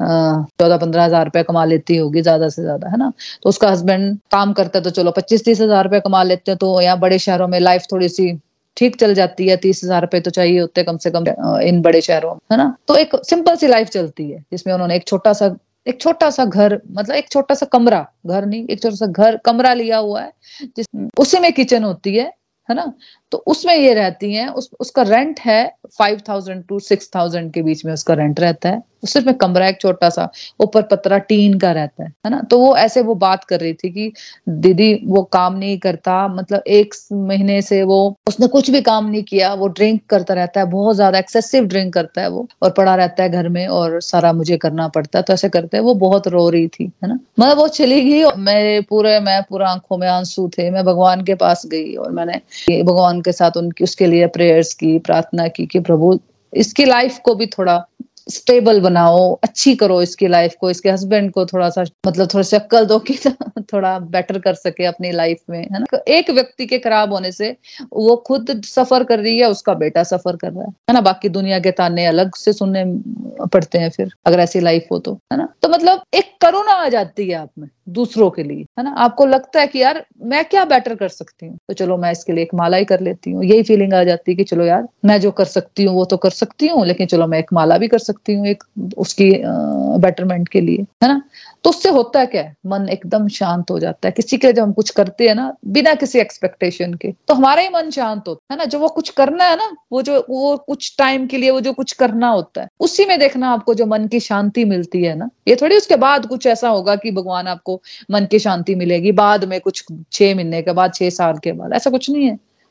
[SPEAKER 1] चौदह पंद्रह हजार रुपया कमा लेती होगी ज्यादा से ज्यादा, है ना। तो उसका हस्बैंड काम करता है तो चलो पच्चीस तीस हजार रुपया कमा लेते हैं, तो यहाँ बड़े शहरों में लाइफ थोड़ी सी ठीक चल जाती है। तीस हजार रुपए तो चाहिए होते कम से कम इन बड़े शहरों में, है ना। तो एक सिंपल सी लाइफ चलती है जिसमें उन्होंने एक छोटा सा एक छोटा सा घर, मतलब एक छोटा सा कमरा, घर नहीं, एक छोटा सा घर कमरा लिया हुआ है, जिस उसी में किचन होती है है ना। तो उसमें ये रहती हैं, उस उसका रेंट है five thousand to six thousand के बीच में उसका रेंट रहता है। सिर्फ में कमरा एक छोटा सा, ऊपर पतरा टीन का रहता है है ना। तो वो ऐसे वो बात कर रही थी कि दीदी वो काम नहीं करता, मतलब एक महीने से वो उसने कुछ भी काम नहीं किया, वो ड्रिंक करता रहता है, बहुत ज्यादा एक्सेसिव ड्रिंक करता है वो, और पड़ा रहता है घर में और सारा मुझे करना पड़ता है। तो ऐसे करते हैं, वो बहुत रो रही थी, है ना। मतलब वो चली गई, मैं पूरे मैं पूरा आंखों में आंसू थे। मैं भगवान के पास गई और मैंने भगवान के साथ उनकी उसके लिए प्रेयर्स की, प्रार्थना की कि प्रभु इसकी लाइफ को भी थोड़ा स्टेबल बनाओ, अच्छी करो इसकी लाइफ को, इसके हस्बैंड को थोड़ा सा मतलब थोड़ा सा अक्ल दो कि थोड़ा बेटर कर सके अपनी लाइफ में, है ना। एक व्यक्ति के खराब होने से वो खुद सफर कर रही है, उसका बेटा सफर कर रहा है है ना। बाकी दुनिया के ताने अलग से सुनने पड़ते हैं फिर अगर ऐसी लाइफ हो तो, है ना। तो मतलब एक करुणा आ जाती है आप में दूसरों के लिए, है ना। आपको लगता है कि यार मैं क्या बेटर कर सकती हूँ, तो चलो मैं इसके लिए एक माला ही कर लेती हूँ। यही फीलिंग आ जाती है कि चलो यार मैं जो कर सकती हूँ वो तो कर सकती हूँ, लेकिन चलो मैं एक माला भी कर सकती हूँ एक उसकी बेटरमेंट के लिए, है ना। तो उससे होता है क्या, मन एकदम शांत हो जाता है। किसी के लिए जब हम कुछ करते हैं ना बिना किसी एक्सपेक्टेशन के, तो हमारा ही मन शांत होता है ना। जो वो कुछ करना है ना, वो जो वो कुछ टाइम के लिए वो जो कुछ करना होता है, उसी में देखना आपको जो मन की शांति मिलती है ना। ये थोड़ी उसके बाद कुछ ऐसा होगा कि भगवान आपको मन की शांति मिलेगी बाद में कुछ छह महीने के बाद, छह साल के बाद, ऐसा कुछ नहीं है।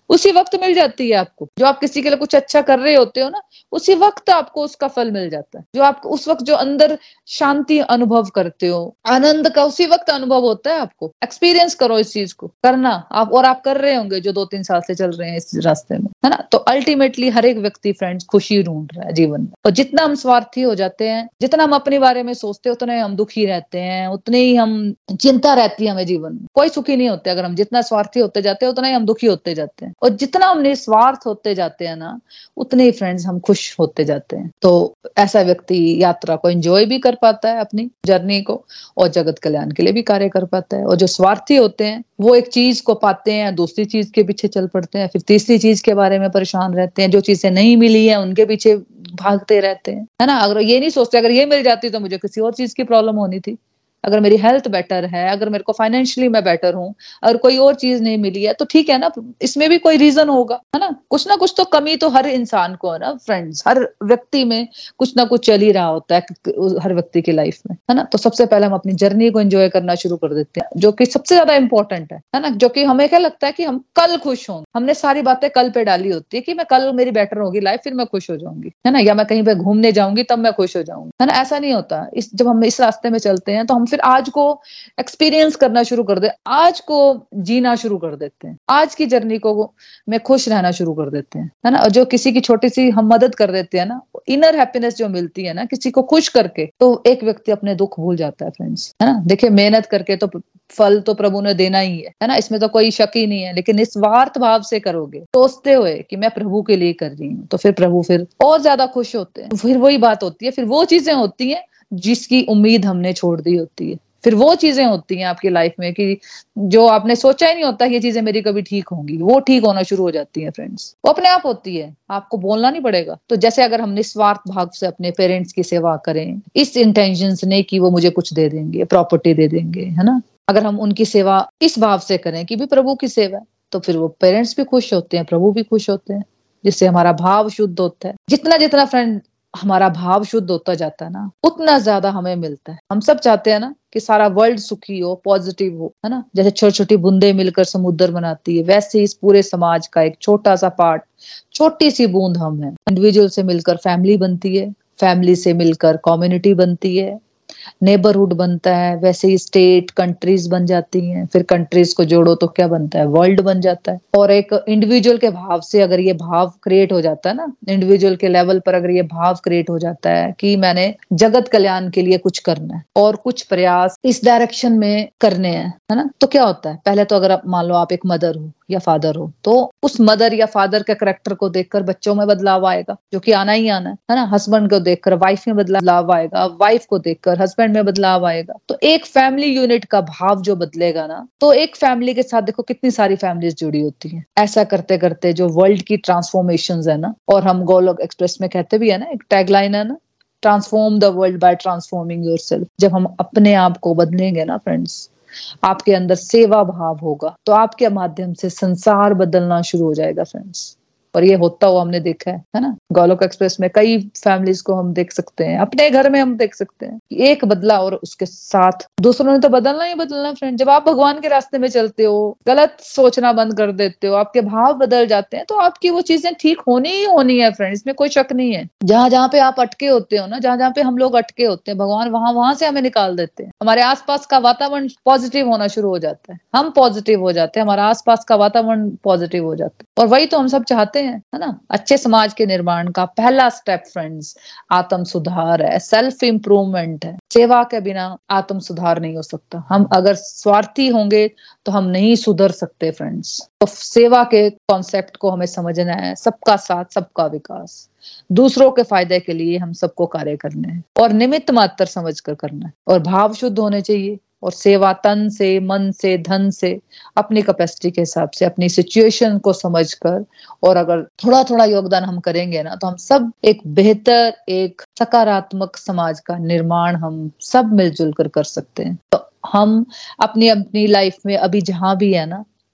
[SPEAKER 1] उसी वक्त मिल जाती है आपको। जो आप किसी के लिए कुछ अच्छा कर रहे होते हो ना, उसी वक्त आपको उसका फल मिल जाता है। जो आप उस वक्त जो अंदर शांति अनुभव करते हो, आनंद का उसी वक्त अनुभव होता है आपको। एक्सपीरियंस करो इस चीज को, करना आप, और आप कर रहे होंगे जो दो तीन साल से चल रहे हैं इस रास्ते में, है ना। तो अल्टीमेटली हर एक व्यक्ति फ्रेंड्स खुशी ढूंढ रहा है जीवन में। और जितना हम स्वार्थी हो जाते हैं, जितना हम अपने बारे में सोचते हैं, उतने हम दुखी रहते हैं, उतने ही हम चिंता रहती है हमें जीवन में। कोई सुखी नहीं होते। अगर हम जितना स्वार्थी होते जाते हैं, उतना ही हम दुखी होते जाते हैं। और जितना हम निस्वार्थ होते जाते हैं ना, उतने ही फ्रेंड्स हम खुश होते जाते हैं। तो ऐसा व्यक्ति यात्रा को एंजॉय भी कर पाता है, अपनी जर्नी को, और जगत कल्याण के लिए भी कार्य कर पाता है। और जो स्वार्थी होते हैं वो एक चीज को पाते हैं, दूसरी चीज के पीछे चल पड़ते हैं, फिर तीसरी चीज के बारे में परेशान रहते हैं, जो चीजें नहीं मिली है उनके पीछे भागते रहते हैं, है ना। अगर ये नहीं सोचते अगर ये मिल जाती तो मुझे किसी और चीज की प्रॉब्लम होनी थी, अगर मेरी हेल्थ बेटर है, अगर मेरे को फाइनेंशियली मैं बेटर हूँ, अगर कोई और चीज नहीं मिली है तो ठीक है ना, इसमें भी कोई रीजन होगा, है ना। कुछ ना कुछ तो कमी तो हर इंसान को है ना फ्रेंड्स, हर व्यक्ति में कुछ ना कुछ चल ही रहा होता है हर व्यक्ति की लाइफ में, है ना। तो सबसे पहले हम अपनी जर्नी को एंजॉय करना शुरू कर देते हैं, जो कि सबसे ज्यादा इंपॉर्टेंट है, है ना। जो कि हमें क्या लगता है कि हम कल खुश होंगे, हमने सारी बातें कल पे डाली होती है कि मैं कल मेरी बेटर होगी लाइफ, फिर मैं खुश हो जाऊंगी, है ना, या मैं कहीं पे घूमने जाऊंगी तब मैं खुश हो जाऊंगी, है ना। ऐसा नहीं होता। इस जब हम इस रास्ते में चलते हैं तो हम फिर आज को एक्सपीरियंस करना शुरू कर दे, आज को जीना शुरू कर देते हैं, आज की जर्नी को में खुश रहना शुरू कर देते हैं, है ना। और जो किसी की छोटी सी हम मदद कर देते हैं ना, इनर हैप्पीनेस जो मिलती है ना किसी को खुश करके, तो एक व्यक्ति अपने दुख भूल जाता है फ्रेंड्स, है ना। देखिए मेहनत करके तो फल तो प्रभु ने देना ही है, है ना, इसमें तो कोई शक ही नहीं है। लेकिन निस्वार्थ भाव से करोगे, सोचते हुए कि मैं प्रभु के लिए कर रही हूँ, तो फिर प्रभु फिर और ज्यादा खुश होते हैं। फिर वही बात होती है, फिर वो चीजें होती हैं जिसकी उम्मीद हमने छोड़ दी होती है। फिर वो चीजें होती हैं आपकी लाइफ में कि जो आपने सोचा ही नहीं होता कि ये चीजें मेरी कभी ठीक होंगी, वो ठीक होना शुरू हो जाती हैं फ्रेंड्स। वो अपने आप होती है, आपको बोलना नहीं पड़ेगा। तो जैसे अगर हम निस्वार्थ भाव से अपने पेरेंट्स की सेवा करें, इस इंटेंशन से नहीं कि वो मुझे कुछ दे देंगे, प्रॉपर्टी दे देंगे, है ना, अगर हम उनकी सेवा इस भाव से करें कि भी प्रभु की सेवा है, तो फिर वो पेरेंट्स भी खुश होते हैं, प्रभु भी खुश होते हैं, जिससे हमारा भाव शुद्ध होता है। जितना जितना फ्रेंड हमारा भाव शुद्ध होता जाता है ना, उतना ज्यादा हमें मिलता है। हम सब चाहते हैं ना कि सारा वर्ल्ड सुखी हो, पॉजिटिव हो, है ना। जैसे छोटी छोटी बूंदे मिलकर समुद्र बनाती है, वैसे इस पूरे समाज का एक छोटा सा पार्ट, छोटी सी बूंद हम है। इंडिविजुअल से मिलकर फैमिली बनती है, फैमिली से मिलकर कम्युनिटी बनती है, नेबरहुड बनता है, वैसे ही स्टेट कंट्रीज बन जाती हैं, फिर कंट्रीज को जोड़ो तो क्या बनता है, वर्ल्ड बन जाता है। और एक इंडिविजुअल के भाव से अगर ये भाव क्रिएट हो जाता है ना, इंडिविजुअल के लेवल पर अगर ये भाव क्रिएट हो जाता है कि मैंने जगत कल्याण के लिए कुछ करना है और कुछ प्रयास इस डायरेक्शन में करने हैं, है ना, तो क्या होता है, पहले तो अगर आप मान लो आप एक मदर हो या फादर हो, तो उस मदर या फादर के करैक्टर को देखकर बच्चों में बदलाव आएगा, जो कि आना ही आना है, है ना। हस्बैंड को देखकर वाइफ में बदलाव आएगा, वाइफ को देखकर हस्बैंड में बदलाव आएगा। तो एक फैमिली यूनिट का भाव जो बदलेगा ना, तो एक फैमिली के साथ देखो कितनी सारी फैमिलीज जुड़ी होती हैं। ऐसा करते करते जो वर्ल्ड की ट्रांसफॉर्मेशंस है ना, और हम गोलोक एक्सप्रेस में कहते भी है ना, एक टैगलाइन है ना, transform the world by transforming yourself. जब हम अपने आप को बदलेंगे ना फ्रेंड्स, आपके अंदर सेवा भाव होगा, तो आपके माध्यम से संसार बदलना शुरू हो जाएगा फ्रेंड्स। और ये होता हुआ हमने देखा है, है ना। गोलोक एक्सप्रेस में कई फैमिलीज को हम देख सकते हैं, अपने घर में हम देख सकते हैं कि एक बदला और उसके साथ दूसरों ने तो बदलना ही बदलना फ्रेंड। जब आप भगवान के रास्ते में चलते हो, गलत सोचना बंद कर देते हो, आपके भाव बदल जाते हैं, तो आपकी वो चीजें ठीक होनी ही होनी है फ्रेंड, इसमें कोई शक नहीं है। जहां जहां पे आप अटके होते हो ना, जहां जहां पे हम लोग अटके होते हैं, भगवान वहां वहां से हमें निकाल देते हैं। हमारे आसपास का वातावरण पॉजिटिव होना शुरू हो जाता है, हम पॉजिटिव हो जाते हैं, हमारा आसपास का वातावरण पॉजिटिव हो जाता है। और वही तो हम सब चाहते हैं, है ना। अच्छे समाज के निर्माण का पहला स्टेप फ्रेंड्स आत्म सुधार है, सेल्फ इंप्रूवमेंट है। सेवा के बिना आत्म सुधार नहीं हो सकता। हम अगर स्वार्थी होंगे तो हम नहीं सुधर सकते फ्रेंड्स। तो सेवा के कॉन्सेप्ट को हमें समझना है, सबका साथ सबका विकास, दूसरों के फायदे के लिए हम सबको कार्य करने हैं और निमित्त मात्र समझकर करना है। और भाव शुद्ध होने चाहिए, और सेवा तन से, मन से, धन से, अपनी कैपेसिटी के हिसाब से, अपनी सिचुएशन को समझकर, और अगर थोड़ा थोड़ा योगदान हम करेंगे ना, तो हम सब एक बेहतर, एक सकारात्मक समाज का निर्माण हम सब मिलजुल कर कर सकते हैं। तो हम अपनी अपनी लाइफ में अभी जहां भी है ना,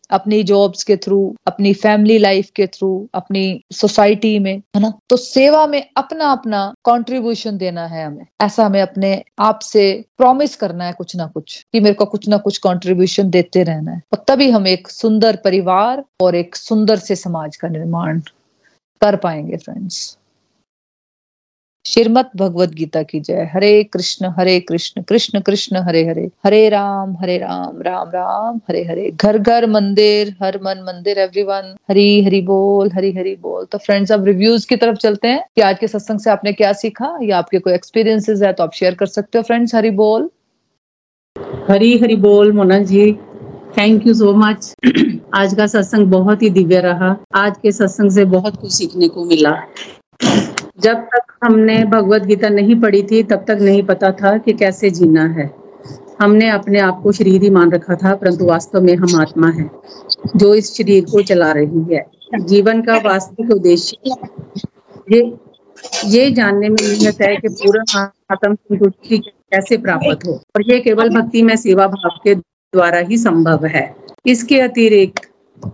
[SPEAKER 1] अपनी जॉब्स के थ्रू, अपनी फैमिली लाइफ के थ्रू, अपनी सोसाइटी में, है ना। तो सेवा में अपना अपना कंट्रीब्यूशन देना है हमें, ऐसा हमें अपने आप से प्रॉमिस करना है कुछ ना कुछ, कि मेरे को कुछ ना कुछ कंट्रीब्यूशन देते रहना है, और तभी हम एक सुंदर परिवार और एक सुंदर से समाज का निर्माण कर पाएंगे फ्रेंड्स। श्रीमद् भगवद गीता की जय। हरे कृष्ण हरे कृष्ण कृष्ण कृष्ण हरे हरे, हरे राम हरे राम राम राम हरे हरे। घर घर मंदिर, हर मन मंदिर एवरीवन। हरी हरि बोल, हरी हरि बोल। तो फ्रेंड्स अब रिव्यूज की तरफ चलते हैं कि आज के सत्संग से आपने क्या सीखा, या आपके कोई एक्सपीरियंसेस है तो आप शेयर कर सकते हो फ्रेंड्स। हरि बोल।
[SPEAKER 2] हरी हरि बोल Mona ji, thank you so much. आज का सत्संग बहुत ही दिव्य रहा। आज के सत्संग से बहुत कुछ सीखने को मिला। जब तक हमने भगवत गीता नहीं पढ़ी थी तब तक नहीं पता था कि कैसे जीना है। हमने अपने आप को शरीर ही मान रखा था, परंतु वास्तव में हम आत्मा है जो इस शरीर को चला रही है। जीवन का वास्तविक उद्देश्य ये ये जानने में निहित है कि पूर्ण आत्म संतुष्टि कैसे प्राप्त हो, और ये केवल भक्ति में सेवा भाव के द्वारा ही संभव है। इसके अतिरिक्त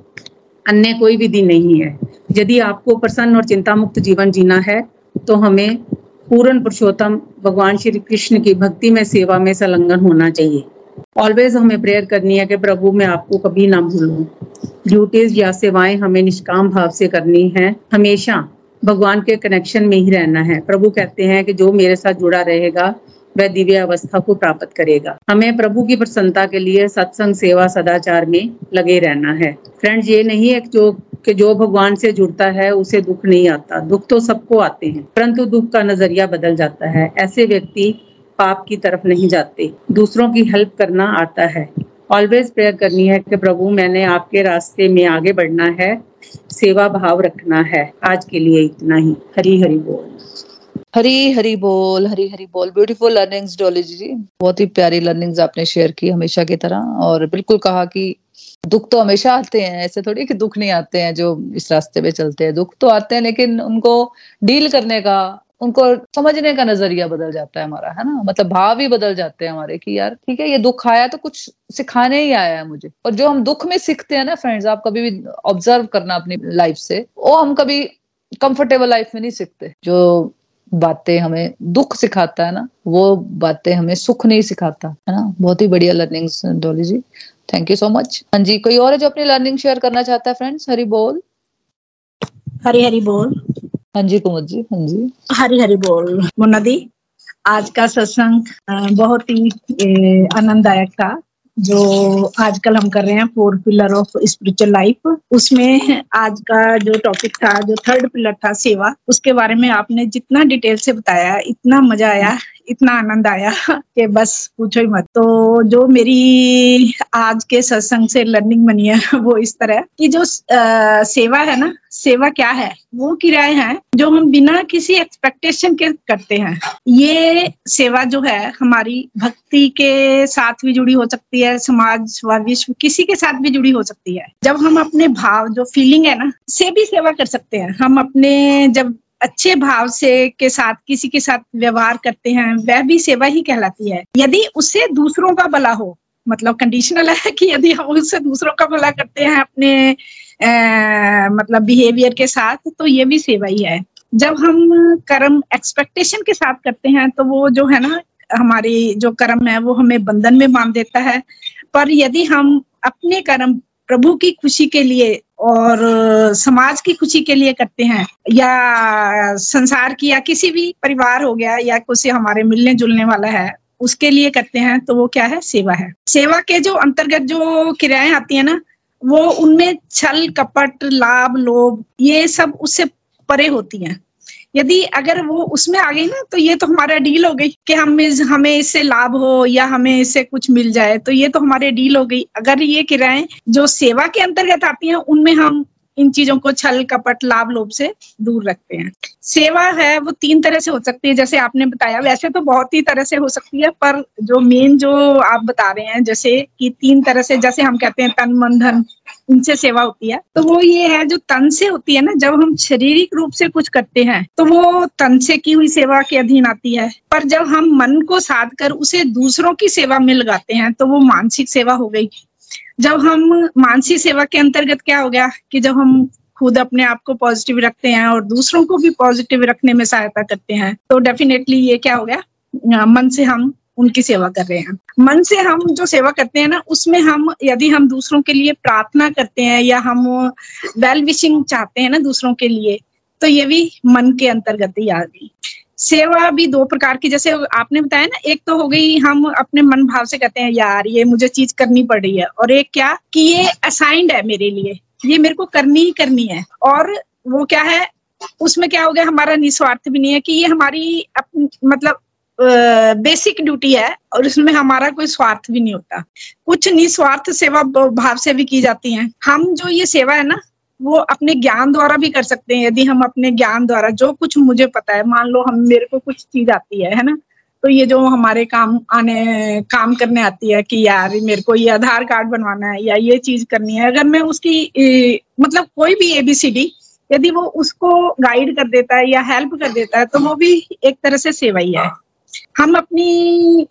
[SPEAKER 2] अन्य कोई विधि नहीं है। यदि आपको प्रसन्न और चिंता मुक्त जीवन जीना है तो हमें पूर्ण पुरुषोत्तम भगवान श्री कृष्ण की भक्ति में सेवा में संलग्न होना चाहिए। ऑलवेज हमें प्रेयर करनी है कि प्रभु मैं आपको कभी ना भूलूं। ड्यूटीज या सेवाएं हमें निष्काम भाव से करनी है। हमेशा भगवान के कनेक्शन में ही रहना है। प्रभु कहते हैं कि जो मेरे साथ जुड़ा रहेगा वह दिव्य अवस्था को प्राप्त करेगा। हमें प्रभु की प्रसन्नता के लिए सत्संग, सेवा, सदाचार में लगे रहना है। फ्रेंड्स, ये नहीं है जो कि जो भगवान से जुड़ता है उसे दुख नहीं आता। दुख तो सबको आते हैं, परंतु दुख का नजरिया बदल जाता है। ऐसे व्यक्ति पाप की तरफ नहीं जाते, दूसरों की हेल्प करना आता है। ऑलवेज प्रेयर करनी है कि प्रभु मैंने आपके रास्ते में आगे बढ़ना है, सेवा भाव रखना है। आज के लिए इतना ही। हरी हरि बोल।
[SPEAKER 1] हरी हरी बोल, हरी हरी बोल। ब्यूटीफुल लर्निंग्स डॉली जी, बहुत ही प्यारी लर्निंग्स आपने शेयर की हमेशा की तरह। और बिल्कुल कहा कि दुख तो हमेशा आते हैं, ऐसे थोड़ी कि दुख नहीं आते हैं जो इस रास्ते पे चलते हैं। दुख तो आते हैं, लेकिन उनको डील करने का, उनको समझने का नजरिया बदल जाता है हमारा, है ना। मतलब भाव ही बदल जाते हैं हमारे कि यार ठीक है, ये दुख आया तो कुछ सिखाने ही आया है मुझे। और जो हम दुख में सीखते हैं ना फ्रेंड्स, आप कभी भी ऑब्जर्व करना अपनी लाइफ से, वो हम कभी कंफर्टेबल लाइफ में नहीं सीखते। जो बातें हमें दुख सिखाता है ना, वो बातें हमें सुख नहीं सिखाता, है ना। बहुत ही बढ़िया learnings Dolly ji, thank you so much. हाँ जी, कोई और है जो अपनी लर्निंग शेयर करना चाहता है फ्रेंड्स? हरि बोल।
[SPEAKER 3] हरी हरी बोल।
[SPEAKER 1] हाँ जी कुमुद जी। हाँ जी,
[SPEAKER 3] हरी हरी बोल। मोना दी, आज का सत्संग बहुत ही आनंददायक था। जो आजकल हम कर रहे हैं four pillar of spiritual life, उसमें आज का जो टॉपिक था, जो थर्ड पिलर था सेवा, उसके बारे में आपने जितना डिटेल से बताया, इतना मजा आया, इतना आनंद आया कि बस पूछो ही मत। तो जो मेरी आज के सत्संग से लर्निंग बनी है वो इस तरह कि जो आ, सेवा है ना, सेवा क्या है? वो क्रियाएं हैं जो हम बिना किसी एक्सपेक्टेशन के करते हैं। ये सेवा जो है हमारी भक्ति के साथ भी जुड़ी हो सकती है, समाज व विश्व किसी के साथ भी जुड़ी हो सकती है। जब हम अपने भाव, जो फीलिंग है ना, से भी सेवा कर सकते हैं। हम अपने जब अच्छे भाव से के साथ किसी के साथ व्यवहार करते हैं, वह भी सेवा ही कहलाती है। यदि उससे दूसरों का भला हो, मतलब कंडीशनल है कि यदि हम उससे दूसरों का भला करते हैं अपने आ, मतलब बिहेवियर के साथ, तो ये भी सेवा ही है। जब हम कर्म एक्सपेक्टेशन के साथ करते हैं तो वो जो है ना, हमारी जो कर्म है वो हमें बंधन में बांध देता है। पर यदि हम अपने कर्म प्रभु की खुशी के लिए और समाज की खुशी के लिए करते हैं, या संसार की, या किसी भी परिवार हो गया, या कुछ हमारे मिलने जुलने वाला है, उसके लिए करते हैं, तो वो क्या है? सेवा है। सेवा के जो अंतर्गत जो क्रियाएं आती है ना, वो उनमें छल, कपट, लाभ, लोभ, ये सब उससे परे होती हैं। यदि अगर वो उसमें आ गई ना, तो ये तो हमारा डील हो गई कि हम इस, हमें इससे लाभ हो या हमें इससे कुछ मिल जाए, तो ये तो हमारे डील हो गई। अगर ये क्रियाएं जो सेवा के अंतर्गत आती हैं, उनमें हम इन चीजों को छल, कपट, लाभ, लोभ से दूर रखते हैं। सेवा है वो तीन तरह से हो सकती है, जैसे आपने बताया। वैसे तो बहुत ही तरह से हो सकती है, पर जो मेन जो आप बता रहे हैं, जैसे कि तीन तरह से, जैसे हम कहते हैं तन, मन, धन, इनसे सेवा होती है। तो वो ये है जो तन से होती है ना, जब हम शारीरिक रूप से कुछ करते हैं तो वो तन से की हुई सेवा के अधीन आती है। पर जब हम मन को साध कर उसे दूसरों की सेवा में लगाते हैं तो वो मानसिक सेवा हो गई। जब हम मानसिक सेवा के अंतर्गत क्या हो गया कि जब हम खुद अपने आप को पॉजिटिव रखते हैं और दूसरों को भी पॉजिटिव रखने में सहायता करते हैं, तो डेफिनेटली ये क्या हो गया, मन से हम उनकी सेवा कर रहे हैं। मन से हम जो सेवा करते हैं ना, उसमें हम यदि हम दूसरों के लिए प्रार्थना करते हैं या हम वेल विशिंग चाहते हैं ना दूसरों के लिए, तो ये भी मन के अंतर्गत ही आ गई। सेवा भी दो प्रकार की, जैसे आपने बताया ना, एक तो हो गई हम अपने मन भाव से कहते हैं यार ये मुझे चीज करनी पड़ रही है, और एक क्या कि ये असाइंड है मेरे लिए, ये मेरे को करनी ही करनी है। और वो क्या है, उसमें क्या हो गया, हमारा निस्वार्थ भी नहीं है कि ये हमारी अप, मतलब बेसिक ड्यूटी है, और उसमें हमारा कोई स्वार्थ भी नहीं होता। कुछ निस्वार्थ सेवा भाव से भी की जाती है। हम जो ये सेवा है ना, वो अपने ज्ञान द्वारा भी कर सकते हैं। यदि हम अपने ज्ञान द्वारा जो कुछ मुझे पता है, मान लो हम मेरे को कुछ चीज आती है है ना, तो ये जो हमारे काम आने काम करने आती है कि यार मेरे को ये आधार कार्ड बनवाना है या ये चीज करनी है, अगर मैं उसकी ए, मतलब कोई भी एबीसीडी यदि वो उसको गाइड कर देता है या हेल्प कर देता है, तो वो भी एक तरह से सेवा ही है। हम अपनी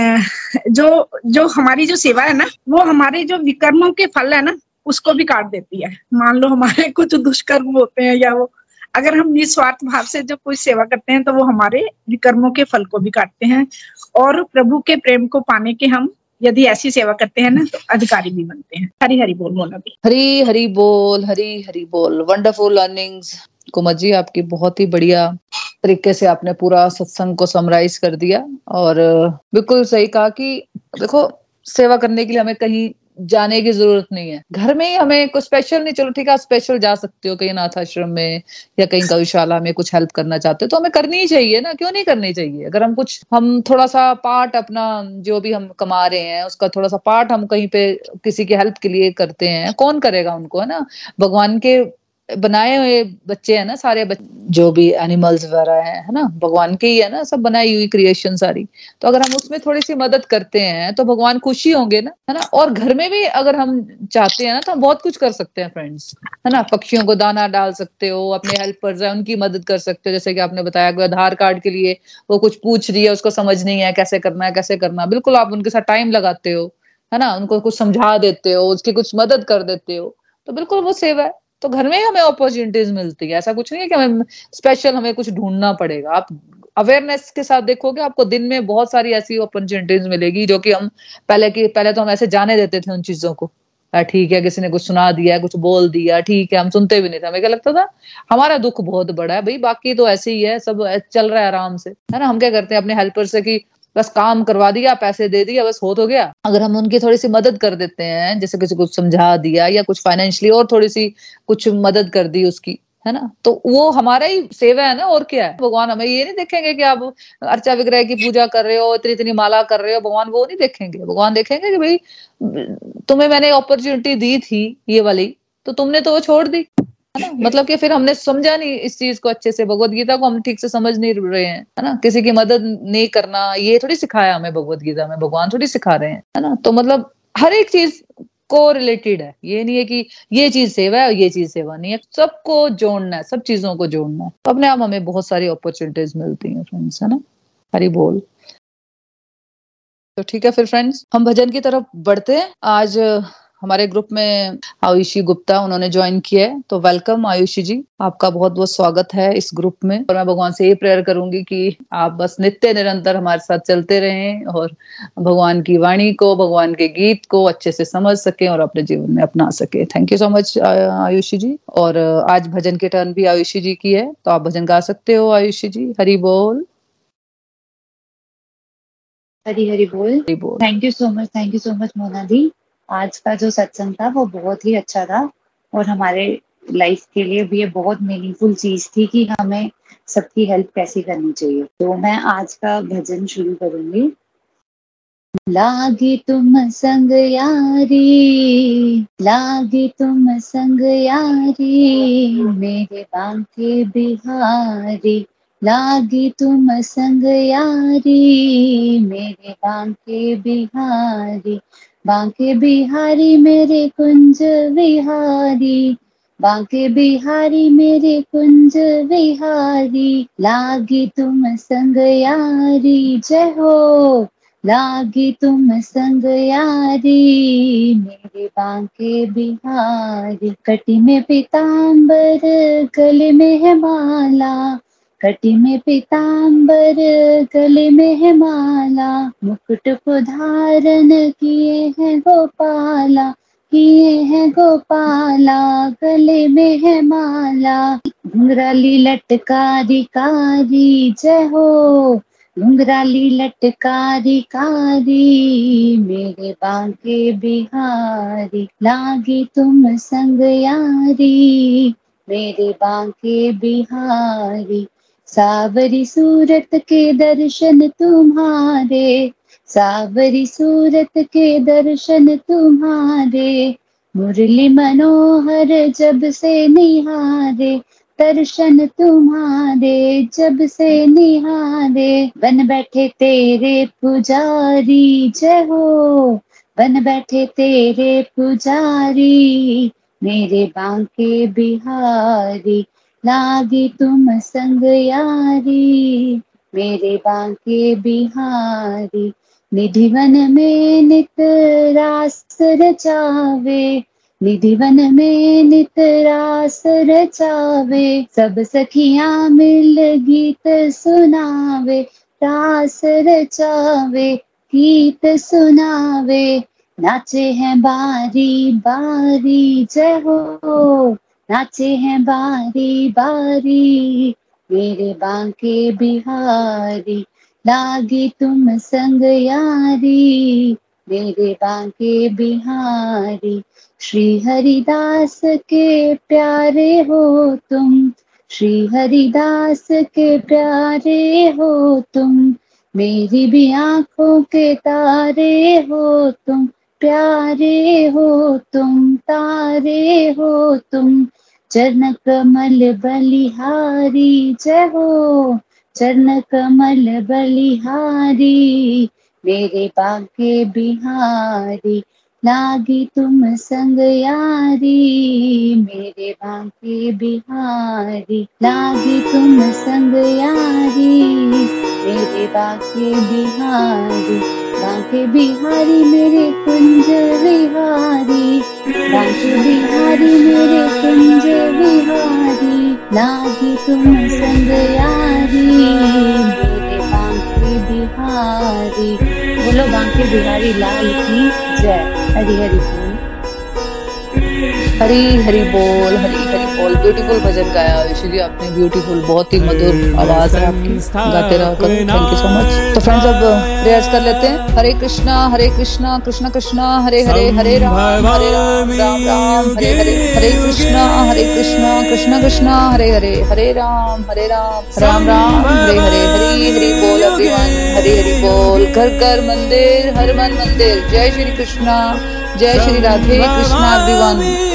[SPEAKER 3] जो जो हमारी जो सेवा है ना, वो हमारे जो विकर्मों के फल है ना, उसको भी काट देती है। मान लो हमारे कुछ दुष्कर्म होते हैं, या वो अगर हम निस्वार्थ भाव से जो कोई सेवा करते हैं, तो वो हमारे विकर्मों के फल को भी काटते हैं, और प्रभु के प्रेम को पाने के हम यदि ऐसी सेवा करते हैं ना, तो अधिकारी भी बनते हैं। हरी हरी बोल मोना भी।
[SPEAKER 1] हरी हरी बोल, हरी हरी बोल। वंडरफुल लर्निंग्स कुमार जी, आपकी बहुत ही बढ़िया तरीके से आपने पूरा सत्संग को समराइज कर दिया, और बिल्कुल सही कहा कि देखो सेवा करने के लिए हमें कहीं जाने की जरूरत नहीं है, घर में ही हमें कुछ स्पेशल नहीं, चलो ठीक है स्पेशल जा सकते हो कहीं अनाथ आश्रम में या कहीं गौशाला में कुछ हेल्प करना चाहते हो, तो हमें करनी ही चाहिए ना, क्यों नहीं करनी चाहिए। अगर हम कुछ हम थोड़ा सा पार्ट अपना जो भी हम कमा रहे हैं उसका थोड़ा सा पार्ट हम कहीं पे किसी की हेल्प के लिए करते हैं, कौन करेगा उनको, है ना। भगवान के बनाए हुए बच्चे हैं ना सारे, जो भी एनिमल्स वगैरह हैं, है ना, भगवान के ही है ना, सब बनाई हुई क्रिएशन सारी। तो अगर हम उसमें थोड़ी सी मदद करते हैं तो भगवान खुशी होंगे ना, है ना। और घर में भी अगर हम चाहते हैं ना, तो हम बहुत कुछ कर सकते हैं फ्रेंड्स, है ना। पक्षियों को दाना डाल सकते हो, अपने हेल्पर्स हैं उनकी मदद कर सकते हो, जैसे कि आपने बताया कि आधार कार्ड के लिए वो कुछ पूछ रही है, उसको समझ नहीं है कैसे करना है कैसे करना, बिल्कुल आप उनके साथ टाइम लगाते हो, है ना, उनको कुछ समझा देते हो, उसकी कुछ मदद कर देते हो, तो बिल्कुल वो सेवा है। तो घर में ही हमें अपॉर्चुनिटीज मिलती है, ऐसा कुछ नहीं है कि हमें स्पेशल हमें कुछ ढूंढना पड़ेगा। आप अवेयरनेस के साथ देखोगे, आपको दिन में बहुत सारी ऐसी अपॉर्चुनिटीज मिलेगी जो कि हम पहले की पहले तो हम ऐसे जाने देते थे उन चीजों को, ठीक है किसी ने कुछ सुना दिया, कुछ बोल दिया, ठीक है, हम सुनते भी नहीं थे। हमें क्या लगता था हमारा दुख बहुत बड़ा है भाई, बाकी तो ऐसे ही है, सब चल रहा है आराम से, है ना। हम क्या करते हैं अपने हेल्पर से कि बस काम करवा दिया, पैसे दे दिया, बस हो तो गया। अगर हम उनकी थोड़ी सी मदद कर देते हैं, जैसे किसी को समझा दिया या कुछ फाइनेंशियली और थोड़ी सी कुछ मदद कर दी उसकी, है ना, तो वो हमारा ही सेवा है ना, और क्या है। भगवान हमें ये नहीं देखेंगे कि आप अर्चा विग्रह की पूजा कर रहे हो, इतनी इतनी माला कर रहे हो, भगवान वो नहीं देखेंगे। भगवान देखेंगे कि भाई तुम्हें मैंने अपॉर्चुनिटी दी थी ये वाली, तो तुमने तो वो छोड़ दी, है ना। मतलब कि फिर हमने समझा नहीं इस चीज को अच्छे से, भगवत गीता को हम ठीक से समझ नहीं रहे हैं, है ना। किसी की मदद नहीं करना ये थोड़ी सिखाया हमें भगवत गीता में, भगवान थोड़ी सिखा रहे हैं, है ना। तो मतलब हर एक चीज को रिलेटेड है, ये नहीं है कि ये चीज सेवा है और ये चीज सेवा नहीं है, सबको जोड़ना है, सब चीजों को जोड़ना है, तो अपने आप हमें बहुत सारी अपॉर्चुनिटीज मिलती हैं फ्रेंड्स, है ना। हरि बोल। तो ठीक है फिर फ्रेंड्स, हम भजन की तरफ बढ़ते हैं। आज हमारे ग्रुप में आयुषी गुप्ता उन्होंने ज्वाइन किया है, तो वेलकम आयुषी जी, आपका बहुत बहुत स्वागत है इस ग्रुप में। और मैं भगवान से ये प्रेयर करूंगी कि आप बस नित्य निरंतर हमारे साथ चलते रहें और भगवान की वाणी को, भगवान के गीत को अच्छे से समझ सकें और अपने जीवन में अपना सके। Thank you so much Ayushi ji. और आज भजन के टर्न भी आयुषी जी की है, तो आप भजन गा सकते हो आयुषी जी। हरि बोल।
[SPEAKER 4] हरी हरी बोल, हरी बोल। Thank you so much, thank you so much Mona दी। आज का जो सत्संग था वो बहुत ही अच्छा था, और हमारे लाइफ के लिए भी ये बहुत मीनिंगफुल चीज थी कि हमें सबकी हेल्प कैसे करनी चाहिए। तो मैं आज का भजन शुरू करूंगी। लागे तुम संग यारी, लागे तुम संग यारी, मेरे बांके बिहारी, लागे तुम संग यारी, मेरे बांके बिहारी, बांके बिहारी मेरे कुंज विहारी, बांके बिहारी मेरे कुंज विहारी, लागे तुम संग यारी। जय हो, लागी तुम संग यारी मेरे बांके बिहारी। कटी में पीतांबर गले में है माला, कटी में पीतांबर गले में है माला। मुकुट को धारण किए हैं गोपाला, किए हैं गोपाला गले में है माला। घुंघराली लटकारी कारी जय हो, घुंघराली लटकारी कारी मेरे बांके बिहारी। लागी तुम संग यारी मेरे बांके बिहारी। सावरी सूरत के दर्शन तुम्हारे, सावरी सूरत के दर्शन तुम्हारे। मुरली मनोहर जब से निहारे, दर्शन तुम्हारे जब से निहारे। बन बैठे तेरे पुजारी जय हो, बन बैठे तेरे पुजारी मेरे बांके बिहारी। लागी तुम संग यारी मेरे बांके बिहारी। निधिवन में नित रास रचावे, निधिवन में नित रास रचावे। सब सखियां मिल गीत सुनावे, रास रचावे गीत सुनावे। नाचे हैं बारी बारी जय हो, नाचे हैं बारी बारी मेरे बांके बिहारी। लागी तुम संग यारी मेरे बांके बिहारी। श्री हरिदास के प्यारे हो तुम, श्री हरिदास के प्यारे हो तुम। मेरी भी आंखों के तारे हो तुम, प्यारे हो तुम, तारे हो तुम। चरण कमल बलिहारी जय हो, चरण कमल बलिहारी मेरे बांके बिहारी। लागी तुम संग यारी मेरे बांके बिहारी। लागी तुम संग यारी मेरे बांके बिहारी। बांके बिहारी मेरे कुंज विहारी, बांके बिहारी मेरे कुंज विहारी। लागी तुम संग यारी मेरे बांके बिहारी। बोलो बांके बिहारी लाल की जय। हरि हरि बोल,
[SPEAKER 1] हरी हरी बोल, हरी हरी बोल। ब्यूटीफुल भजन गाया ऋषि, आपने ब्यूटीफुल, बहुत ही मधुर आवाज है आपकी, गाते रहो करो। Thank you so much. तो फ्रेंड्स अब प्रेयर्स कर लेते हैं। हरे कृष्णा हरे कृष्णा कृष्णा कृष्णा हरे हरे, हरे राम हरे राम राम राम हरे हरे। हरे कृष्णा हरे कृष्णा कृष्णा कृष्णा हरे हरे, हरे राम हरे राम राम राम हरे हरे। हरी हरि बोल एवरीवन, हरी हरि बोल। घर घर मंदिर, हर मन मंदिर। जय श्री कृष्णा, जय श्री राधे कृष्णा एवरीवन।